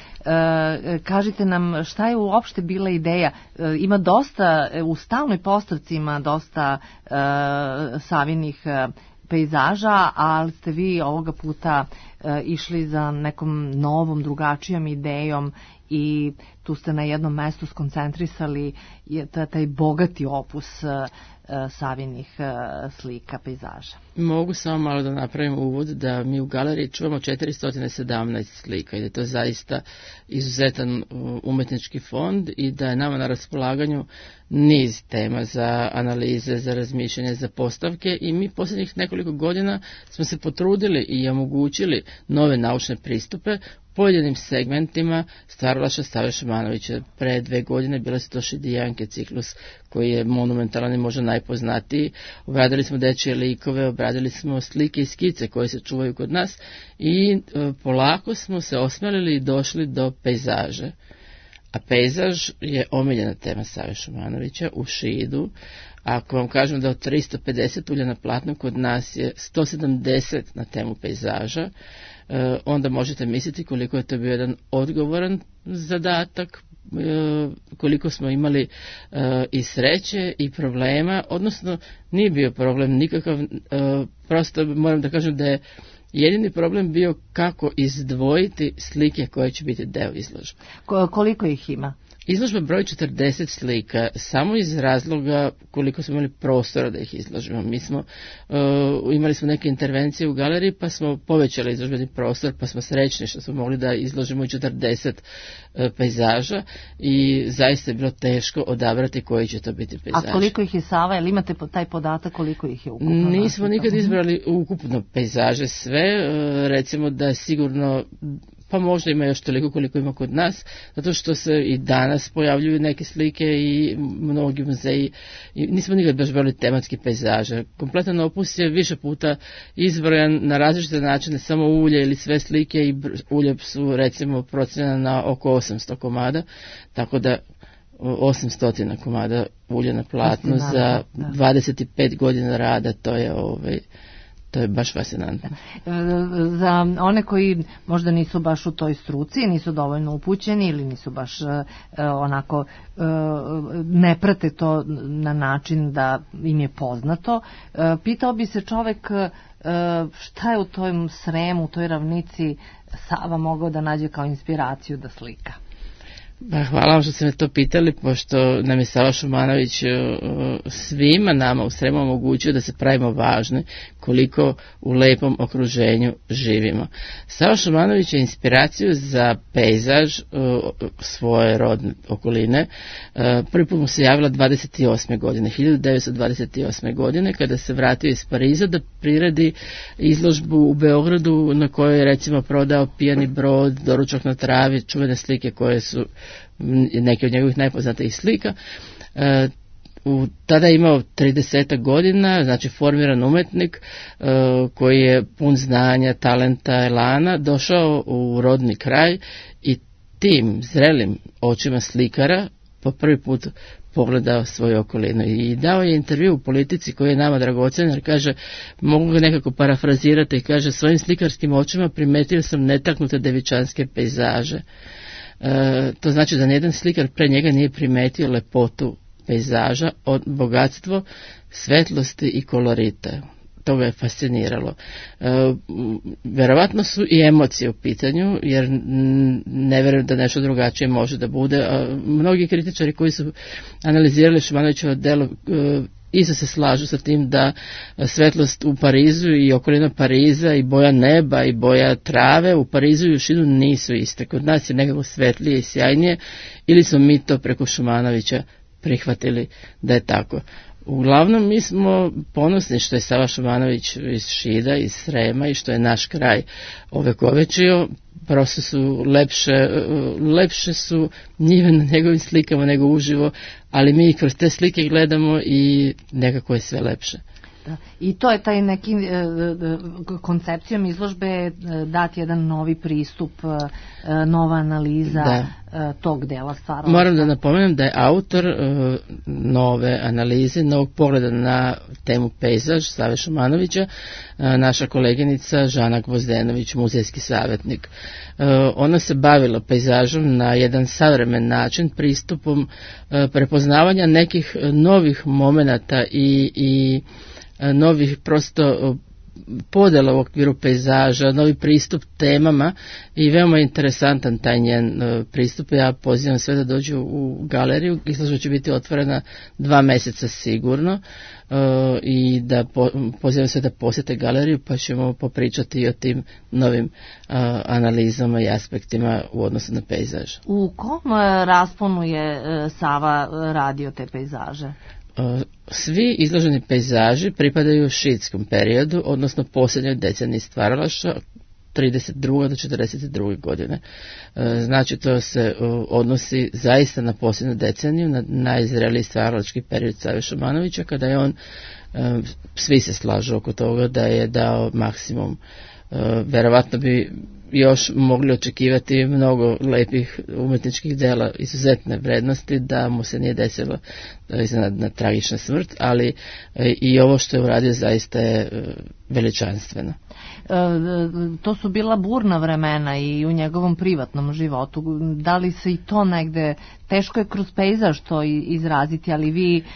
kažite nam šta je uopšte bila ideja. E, ima dosta, u stalnoj postavci ima dosta e, Savinih pejzaža, ali ste vi ovoga puta e, išli za nekom novom, drugačijom idejom i tu ste na jednom mestu skoncentrisali je, taj bogati opus e, Savinih e, slika, pejzaža. Mogu samo malo da napravim uvod da mi u galeriji čuvamo četiristo sedamnaest slika i da je to zaista izuzetan umetnički fond i da je nama na raspolaganju niz tema za analize, za razmišljanje, za postavke i mi posljednjih nekoliko godina smo se potrudili i omogućili nove naučne pristupe pojedinim segmentima stvaralaštva Save Šumanovića. Pre dve godine bile su to Šidijanke, ciklus koji je monumentalan i možda najpoznatiji. Obradili smo dečije likove, obradili smo slike i skice koje se čuvaju kod nas i e, polako smo se osmelili i došli do pejzaže. A pejzaž je omiljena tema Save Šumanovića u Šidu. Ako vam kažem da od tristo pedeset ulja na platnu kod nas je sto sedamdeset na temu pejzaža, onda možete misliti koliko je to bio jedan odgovoran zadatak, koliko smo imali i sreće i problema, odnosno nije bio problem nikakav, prosto moram da kažem da je jedini problem bio kako izdvojiti slike koje će biti deo izložbe. Koliko ih ima? Izložba broji četrdeset slika, samo iz razloga koliko smo imali prostora da ih izložimo. Mi smo, uh, imali smo neke intervencije u galeriji pa smo povećali izložbeni prostor, pa smo srećni što smo mogli da izložimo i četrdeset uh, pejzaža i zaista je bilo teško odabrati koji će to biti pejzaž. A koliko ih je Sava, ili imate taj podatak koliko ih je ukupno? Nismo nikad izbrali ukupno pejzaže sve, uh, recimo da je sigurno, pa možda ima još toliko koliko ima kod nas, zato što se i danas pojavljuju neke slike i mnogi muzeji. I nismo nikad baš brali tematski pejzaže. Kompletan opus je više puta izbrojan na različite načine, samo ulje ili sve slike i ulje su recimo procenjena na oko osamsto komada, tako da osamsto komada ulja na platnu za dvadeset pet godina rada, to je ovaj To je baš fascinantno. Za one koji možda nisu baš u toj struci, nisu dovoljno upućeni ili nisu baš uh, onako uh, ne prate to na način da im je poznato, uh, pitao bi se čovek uh, šta je u tom Sremu, u toj ravnici Sava mogao da nađe kao inspiraciju da slika. Ba, hvala vam što ste me to pitali, pošto nam je Sava Šumanović svima nama u Sremu omogućio da se pravimo važni koliko u lepom okruženju živimo. Sava Šumanović je inspiraciju za pejzaž svoje rodne okoline. Prvi put mu se javila dvadeset osme godine, hiljadu devetsto dvadeset osme godine, kada se vratio iz Pariza da priredi izložbu u Beogradu na kojoj je recimo prodao Pijani brod, Doručak na travi, čuvene slike koje su neke od njegovih najpoznatijih slika. E, u, tada je imao trideset godina, znači formiran umetnik e, koji je pun znanja, talenta, elana, došao u rodni kraj i tim zrelim očima slikara po prvi put pogledao svoju okolinu i dao je intervju u Politici koji je nama dragocen, jer kaže, mogu ga nekako parafrazirati i kaže, svojim slikarskim očima primetio sam netaknute devičanske pejzaže. E, to znači da nijedan slikar pre njega nije primetio lepotu pejzaža, od bogatstvo, svetlosti i kolorita. To ga je fasciniralo. E, verovatno su i emocije u pitanju, jer ne verujem da nešto drugačije može da bude. A mnogi kritičari koji su analizirali Šumanovićevo delo e, isto se slažu sa tim da svetlost u Parizu i okolina Pariza i boja neba i boja trave u Parizu i u Šidu nisu iste. Kod nas je nekako svetlije i sjajnije, ili smo mi to preko Šumanovića prihvatili da je tako. Uglavnom mi smo ponosni što je Sava Šumanović iz Šida, iz Srema i što je naš kraj ovekovečio. Prosto su lepše, lepše su njive na njegovim slikama nego uživo, ali mi kroz te slike gledamo i nekako je sve lepše. Da. I to je taj neki e, koncepcijom izložbe e, dati jedan novi pristup, e, nova analiza e, tog dela stvaralaštva. Moram da napomenem da je autor e, nove analize, novog pogleda na temu pejzaž Save Šumanovića, e, naša koleginica Žana Gvozdenović, muzejski savjetnik. E, ona se bavila pejzažom na jedan savremen način, pristupom e, prepoznavanja nekih novih momenata i, i novih prosto podela u okviru pejzaža, novi pristup temama i veoma interesantan taj njen pristup. Ja pozivam sve da dođu u galeriju, izložba će biti otvorena dva mjeseca sigurno i da pozivam sve da posjete galeriju pa ćemo popričati i o tim novim analizama i aspektima u odnosu na pejzaž. U kom rasponu je Sava radio te pejzaže? Svi izloženi pejzaži pripadaju šiitskom periodu, odnosno posljednjoj deceniji stvaralaštva, trideset druge do četrdeset druge godine. Znači to se odnosi zaista na posljednju deceniju, na najzreliji stvaralački period Save Šumanovića, kada je on, svi se slažu oko toga da je dao maksimum. Verovatno bi još mogli očekivati mnogo lepih umjetničkih dela izuzetne vrednosti da mu se nije desilo iznenadna tragična smrt, ali i ovo što je uradio zaista je veličanstveno. To su bila burna vremena i u njegovom privatnom životu. Da li se i to negde, teško je kroz pejzaž to izraziti, ali vi e,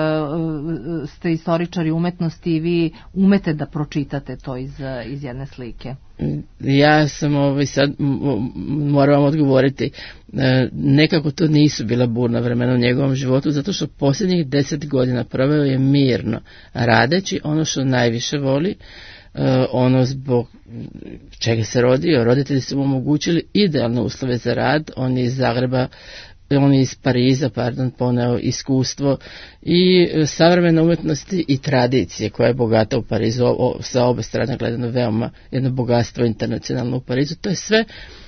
ste istoričari umetnosti i vi umete da pročitate to iz, iz jedne slike. Ja sam ovaj sad moram vam odgovoriti, e, nekako to nisu bila burna vremena u njegovom životu, zato što posljednjih deset godina proveo je mirno radeći ono što najviše voli, e, ono zbog čega se rodio. Roditelji su mu omogućili idealne uslove za rad, on je iz Zagreba, on je iz Pariza, pardon, poneo iskustvo i savremene umjetnosti i tradicije koja je bogata u Parizu, o, sa obe strane gledano veoma jedno bogatstvo internacionalno u Parizu. To je sve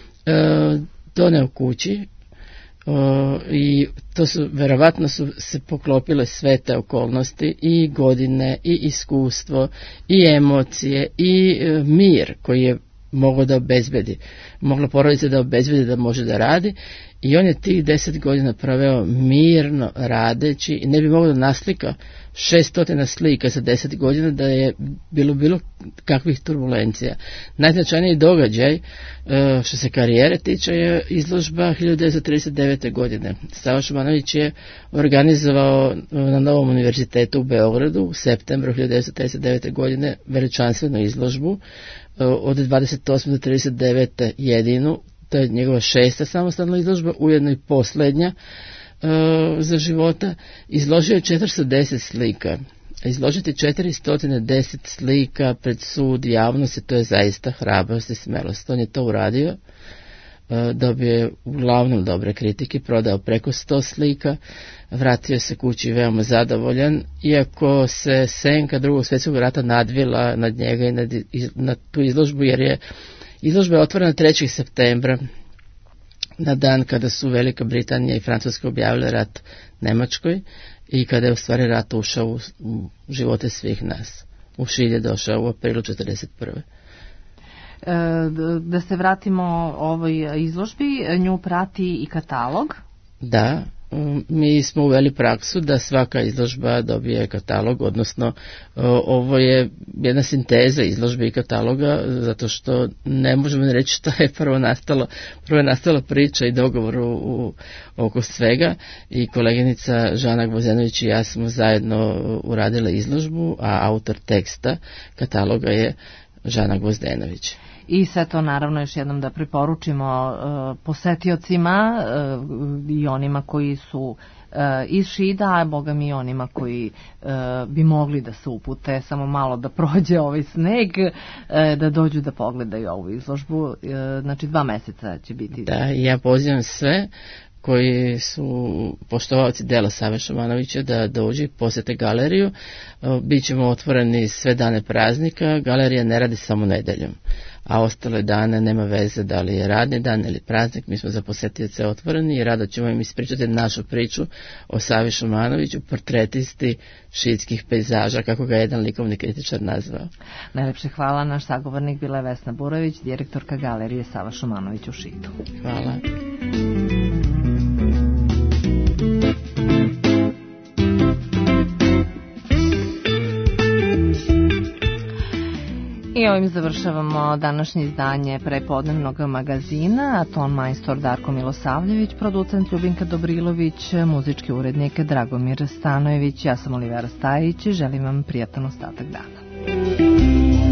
e, doneo kući e, i to su, verovatno su se poklopile sve te okolnosti i godine i iskustvo i emocije i e, mir koji je moglo da obezbedi, mogla porodica da obezbedi da može da radi. I on je tih deset godina proveo mirno radeći i ne bi mogao da naslika šestotina slika za deset godina da je bilo bilo kakvih turbulencija. Najznačajniji događaj što se karijere tiče je izložba hiljadu devetsto trideset devete. godine. Sava Šumanović je organizovao na Novom univerzitetu u Beogradu u septembru hiljadu devetsto trideset devete. godine veličanstvenu izložbu od dvadeset osme do trideset devete. jedinu. To je njegova šesta samostalna izložba, ujedno i posljednja e, za života. Izložio je četiristo deset slika. Izložiti četiristo deset slika pred sud javnosti, to je zaista hrabrost i smelost. On je to uradio, e, dobio je uglavnom dobre kritike, prodao preko sto slika, vratio se kući veoma zadovoljan, iako se senka drugog svjetskog rata nadvila nad njega i nad, nad tu izložbu, jer je izložba je otvorena trećeg septembra, na dan kada su Velika Britanija i Francuska objavile rat Nemačkoj i kada je u stvari rat ušao u, u živote svih nas. U Šilj je došao u aprilu četrdeset prve. E, da se vratimo ovoj izložbi, nju prati i katalog. Da, mi smo uveli praksu da svaka izložba dobije katalog, odnosno ovo je jedna sinteza izložbe i kataloga, zato što ne možemo reći šta je prvo nastalo. Prvo je nastala priča i dogovor u, u, oko svega i koleginica Žana Gvozdenović i ja smo zajedno uradile izložbu, a autor teksta kataloga je Žana Gvozdenović. I sve to naravno još jednom da preporučimo uh, posetiocima uh, i onima koji su uh, iz Šida, a boga mi onima koji uh, bi mogli da se upute samo malo da prođe ovaj sneg, uh, da dođu da pogledaju ovu izložbu. Uh, znači dva meseca će biti. Da, ja pozivam sve koji su poštovaoci dela Save Šumanovića da dođu i posjete galeriju. Bićemo otvoreni sve dane praznika. Galerija ne radi samo nedeljom. a ostale dane nema veze da li je radni dan ili praznik, mi smo za posetioce otvoreni i rado ćemo im ispričati našu priču o Savi Šumanoviću, portretisti šiitskih pejzaža, kako ga jedan likovni kritičar nazvao. Najlepše hvala. Naš sagovornik bila je Vesna Burović, direktorka galerije Sava Šumanović u Šitu. Hvala. I ovim završavamo današnje izdanje prepodnevnog magazina, a ton majstor Darko Milosavljević, producent Ljubinka Dobrilović, muzički urednik Dragomir Stanojević, ja sam Olivera Stajić i želim vam prijatan ostatak dana.